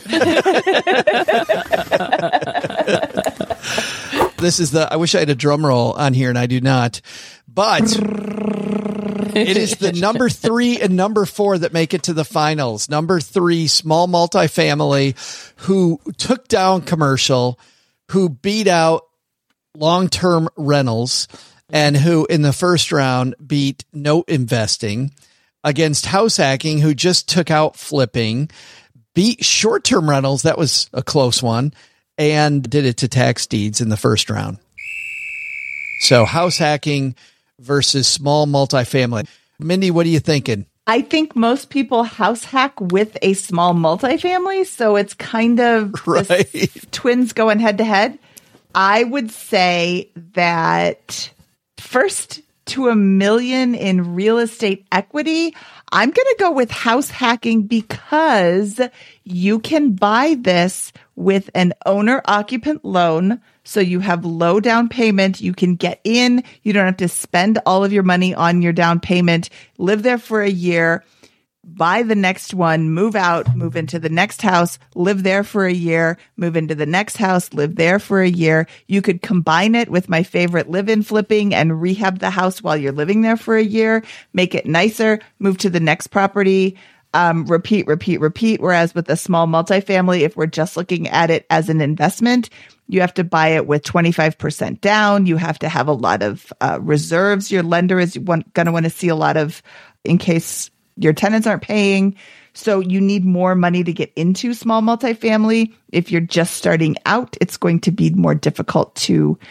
This is the, I wish I had a drum roll on here and I do not, but it is the number three and number four that make it to the finals. Number three, small multifamily, who took down commercial, who beat out long-term rentals, and who in the first round beat note investing, against house hacking, who just took out flipping, beat short-term rentals. That was a close one. And did it to tax deeds in the first round. So house hacking versus small multifamily. Mindy, what are you thinking? I think most people house hack with a small multifamily. So it's kind of right. Twins going head to head. I would say that first to a million in real estate equity, I'm going to go with house hacking because you can buy this with an owner occupant loan. So you have low down payment. You can get in. You don't have to spend all of your money on your down payment. Live there for a year, buy the next one, move out, move into the next house, live there for a year, move into the next house, live there for a year. You could combine it with my favorite live-in flipping and rehab the house while you're living there for a year, make it nicer, move to the next property. Um, repeat, repeat, repeat. Whereas with a small multifamily, if we're just looking at it as an investment, you have to buy it with twenty-five percent down. You have to have a lot of uh, reserves. Your lender is going to want to see a lot of in case your tenants aren't paying. So you need more money to get into small multifamily. If you're just starting out, it's going to be more difficult to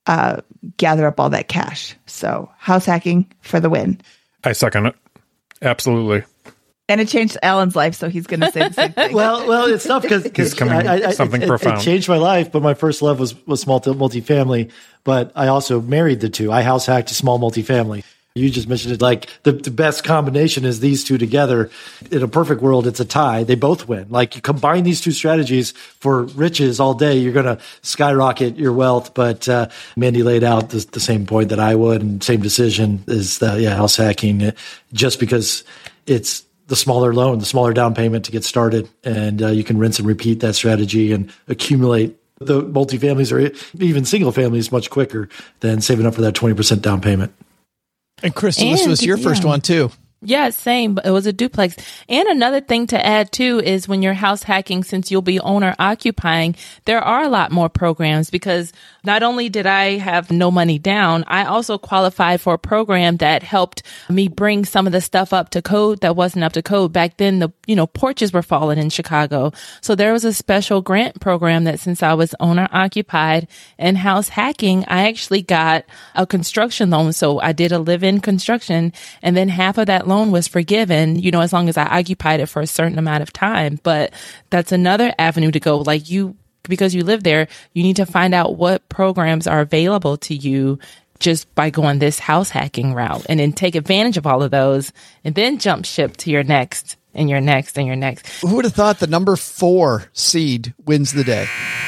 uh, gather up all that cash. So house hacking for the win. I second it. Absolutely. And it changed Alan's life, so he's going to say the same thing. Well, well, it's tough because He's coming I, I, something it, profound. It changed my life, but my first love was was small multifamily. But I also married the two. I house hacked a small multifamily. You just mentioned it like the, the best combination is these two together. In a perfect world, it's a tie. They both win. Like you combine these two strategies for riches all day, you're going to skyrocket your wealth. But uh, Mandy laid out the, the same point that I would, and same decision is the, yeah, house hacking, just because it's the smaller loan, the smaller down payment to get started. And uh, you can rinse and repeat that strategy and accumulate the multifamilies or even single families much quicker than saving up for that twenty percent down payment. And Crystal, this And, was your first yeah. one too. Yeah, same. But it was a duplex. And another thing to add too is when you're house hacking, since you'll be owner occupying, there are a lot more programs because not only did I have no money down, I also qualified for a program that helped me bring some of the stuff up to code that wasn't up to code. Back then, the, you know, porches were falling in Chicago. So there was a special grant program that since I was owner occupied and house hacking, I actually got a construction loan. So I did a live-in construction and then half of that loan was forgiven, you know, as long as I occupied it for a certain amount of time. But that's another avenue to go. Like you, because you live there, you need to find out what programs are available to you just by going this house hacking route and then take advantage of all of those and then jump ship to your next and your next and your next. Who would have thought the number four seed wins the day?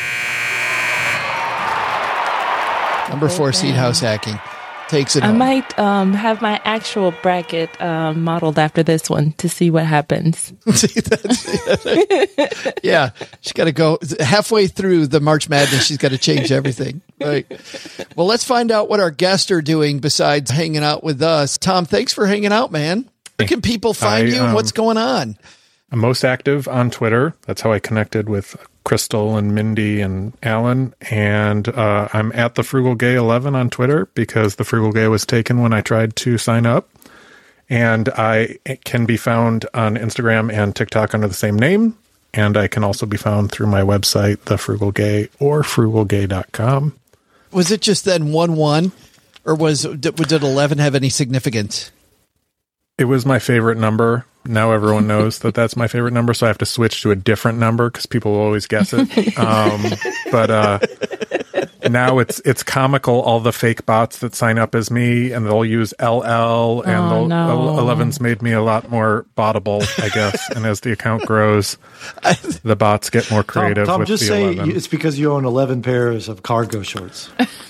Number four seed house hacking takes it I home. might um, have my actual bracket um, modeled after this one to see what happens. See, that's- yeah, she's got to go halfway through the March Madness. She's got to change everything. Right. Well, let's find out what our guests are doing besides hanging out with us. Tom, thanks for hanging out, man. Where can people find I, you and um, what's going on? I'm most active on Twitter. That's how I connected with Crystal and Mindy and Alan. And uh, I'm at the Frugal Gay eleven on Twitter because the Frugal Gay was taken when I tried to sign up. And I can be found on Instagram and TikTok under the same name. And I can also be found through my website, The Frugal Gay or frugal gay dot com. Was it just then one one, or was did, did eleven have any significance? It was my favorite number. Now everyone knows that that's my favorite number, so I have to switch to a different number because people will always guess it. Um, but uh, now it's it's comical, all the fake bots that sign up as me, and they'll use L L, and Oh, they'll, no. eleven's made me a lot more bottable, I guess. And as the account grows, the bots get more creative Tom, Tom with just the say eleven. it's because you own eleven pairs of cargo shorts.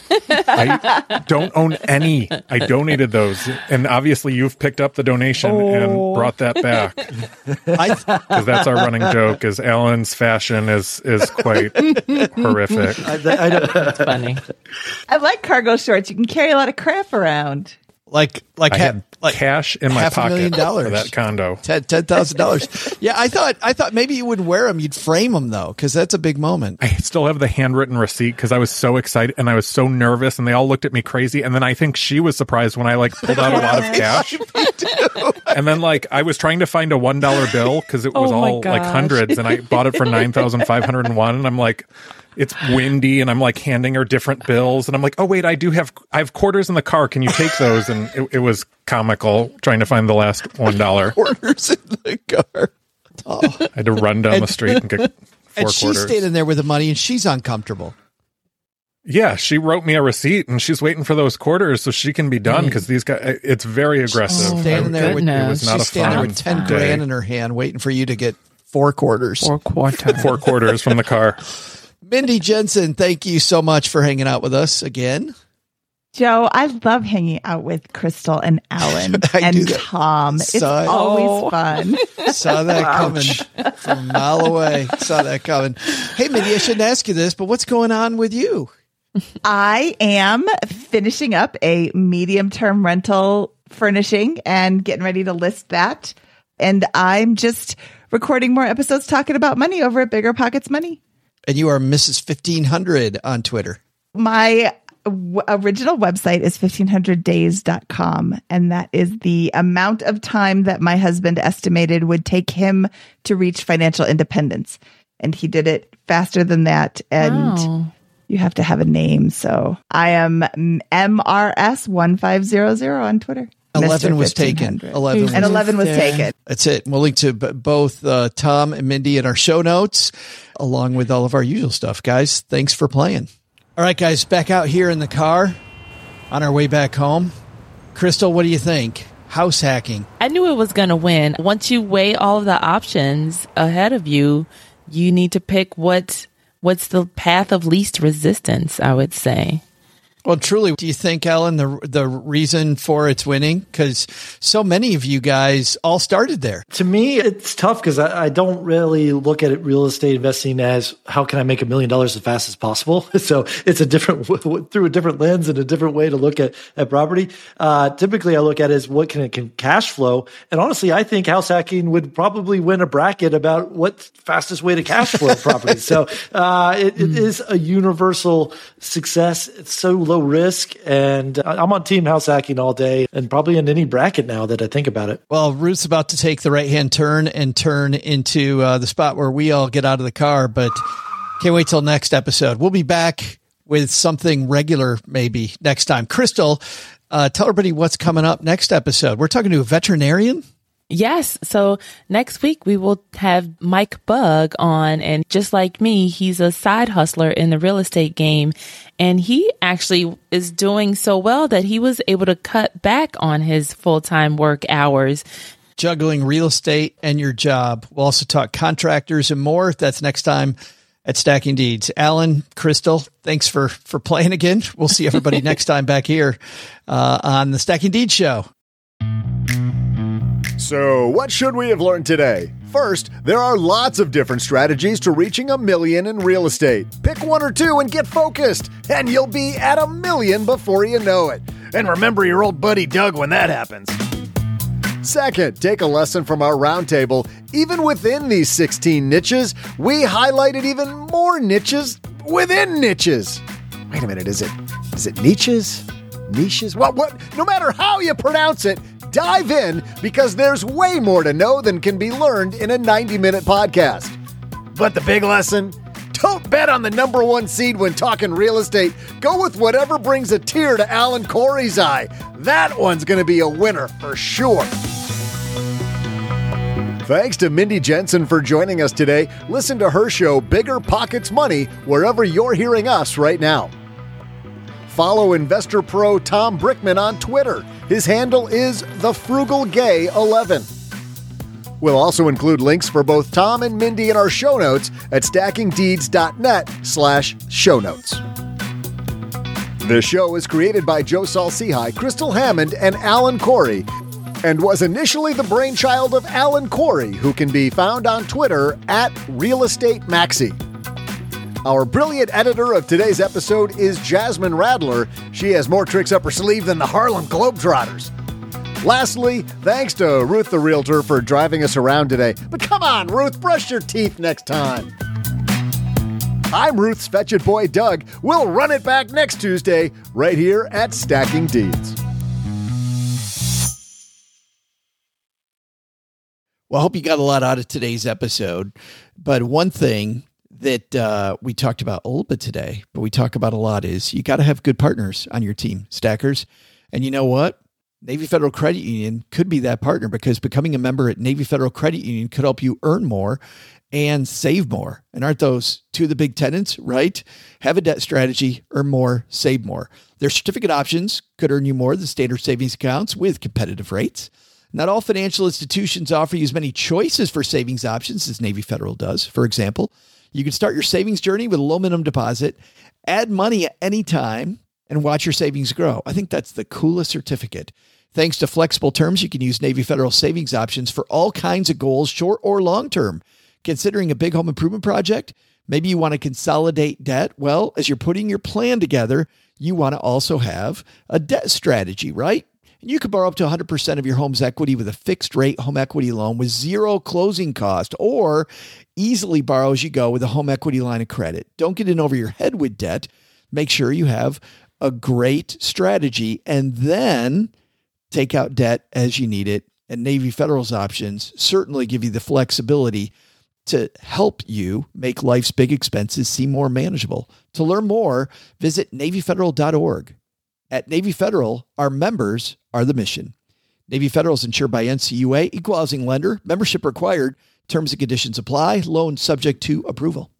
I don't own any. I donated those. And obviously you've picked up the donation and brought that back. I, Because that's our running joke is Alan's fashion is is quite horrific. I, I, I, That's funny. I like cargo shorts. You can carry a lot of crap around. like like I ha- had like cash in my half a pocket million dollars. for that condo. ten thousand dollars. Yeah, I thought I thought maybe you wouldn't wear them. You'd frame them though, because that's a big moment. I still have the handwritten receipt because I was so excited and I was so nervous and they all looked at me crazy. And then I think she was surprised when I like pulled out a lot of cash. And then like I was trying to find a one dollar bill because it was Oh my all like gosh. hundreds and I bought it for nine thousand five hundred one. And I'm like, it's windy and I'm like handing her different bills. And I'm like, oh, wait, I do have I have quarters in the car. Can you take those? And it, it was comical trying to find the last one dollar. Quarters in the car. Oh. I had to run down the street and get four And she's quarters. standing there with the money, and she's uncomfortable. Yeah, she wrote me a receipt and she's waiting for those quarters so she can be done because these guys, it's very aggressive. Standing I- there it, with, it was not she's a standing there fun with ten day. grand in her hand, waiting for you to get four quarters. Four quarters. Four quarters from the car. Mindy Jensen, thank you so much for hanging out with us again. Joe, I love hanging out with Crystal and Alan I do and that. Tom. It's Saw it. always Oh. fun. Saw that coming from a mile away. Saw that coming. Hey, Mindy, I shouldn't ask you this, but what's going on with you? I am finishing up a medium term rental furnishing and getting ready to list that. And I'm just recording more episodes talking about money over at Bigger Pockets Money. And you are Missus fifteen hundred on Twitter. My w- original website is fifteen hundred days dot com, and that is the amount of time that my husband estimated would take him to reach financial independence. And he did it faster than that. And Wow. You have to have a name. So I am M R S one five zero zero on Twitter. eleven was taken. eleven was, and eleven was taken. That's it. We'll link to b- both uh, Tom and Mindy in our show notes, along with all of our usual stuff. Guys, thanks for playing. All right, guys, back out here in the car on our way back home. Crystal, what do you think? House hacking. I knew it was going to win. Once you weigh all of the options ahead of you, you need to pick what what's the path of least resistance, I would say. Well, truly, do you think, Ellen, the the reason for its winning? Because so many of you guys all started there. To me, it's tough because I, I don't really look at it, real estate investing as how can I make a million dollars as fast as possible. So it's a different through a different lens and a different way to look at, at property. Uh, typically, I look at it as what can it can cash flow. And honestly, I think house hacking would probably win a bracket about what's fastest way to cash flow property. So uh, it, it is a universal success. It's so low risk, and I'm on team house hacking all day and probably in any bracket now that I think about it. Well, Ruth's about to take the right-hand turn and turn into uh, the spot where we all get out of the car, but can't wait till next episode. We'll be back with something regular maybe next time. Crystal, uh, tell everybody what's coming up next episode. We're talking to a veterinarian. Yes. So next week we will have Mike Bug on, and just like me, he's a side hustler in the real estate game. And he actually is doing so well that he was able to cut back on his full-time work hours. Juggling real estate and your job. We'll also talk contractors and more. That's next time at Stacking Deeds. Alan, Crystal, thanks for, for playing again. We'll see everybody next time back here uh, on the Stacking Deeds Show. So, what should we have learned today? First, there are lots of different strategies to reaching a million in real estate. Pick one or two and get focused, and you'll be at a million before you know it. And remember your old buddy Doug when that happens. Second, take a lesson from our roundtable. Even within these sixteen niches, we highlighted even more niches within niches. Wait a minute, is it is it niches? Niches? What? What? No matter how you pronounce it, dive in because there's way more to know than can be learned in a ninety-minute podcast. But the big lesson? Don't bet on the number one seed when talking real estate. Go with whatever brings a tear to Alan Corey's eye. That one's going to be a winner for sure. Thanks to Mindy Jensen for joining us today. Listen to her show, Bigger Pockets Money, wherever you're hearing us right now. Follow Investor Pro Tom Brickman on Twitter. His handle is the Frugal Gay eleven. We'll also include links for both Tom and Mindy in our show notes at stackingdeeds.net slash show notes. The show is created by Joe Saul-Sehy, Crystal Hammond, and Alan Corey, and was initially the brainchild of Alan Corey, who can be found on Twitter at Real Estate Maxi. Our brilliant editor of today's episode is Jasmine Radler. She has more tricks up her sleeve than the Harlem Globetrotters. Lastly, thanks to Ruth the Realtor for driving us around today. But come on, Ruth, brush your teeth next time. I'm Ruth's Fetch It Boy, Doug. We'll run it back next Tuesday right here at Stacking Deeds. Well, I hope you got a lot out of today's episode. But one thing that uh, we talked about a little bit today, but we talk about a lot is you got to have good partners on your team, stackers. And you know what? Navy Federal Credit Union could be that partner because becoming a member at Navy Federal Credit Union could help you earn more and save more. And aren't those two of the big tenets, right? Have a debt strategy, earn more, save more. Their certificate options could earn you more than standard savings accounts with competitive rates. Not all financial institutions offer you as many choices for savings options as Navy Federal does. For example, you can start your savings journey with a low minimum deposit, add money at any time, and watch your savings grow. I think that's the coolest certificate. Thanks to flexible terms, you can use Navy Federal savings options for all kinds of goals, short or long-term. Considering a big home improvement project, maybe you want to consolidate debt. Well, as you're putting your plan together, you want to also have a debt strategy, right? And you could borrow up to one hundred percent of your home's equity with a fixed rate home equity loan with zero closing cost, or easily borrow as you go with a home equity line of credit. Don't get in over your head with debt. Make sure you have a great strategy and then take out debt as you need it. And Navy Federal's options certainly give you the flexibility to help you make life's big expenses seem more manageable. To learn more, visit Navy Federal dot org. At Navy Federal, our members are the mission. Navy Federal is insured by N C U A, equal housing lender, membership required, terms and conditions apply, loan subject to approval.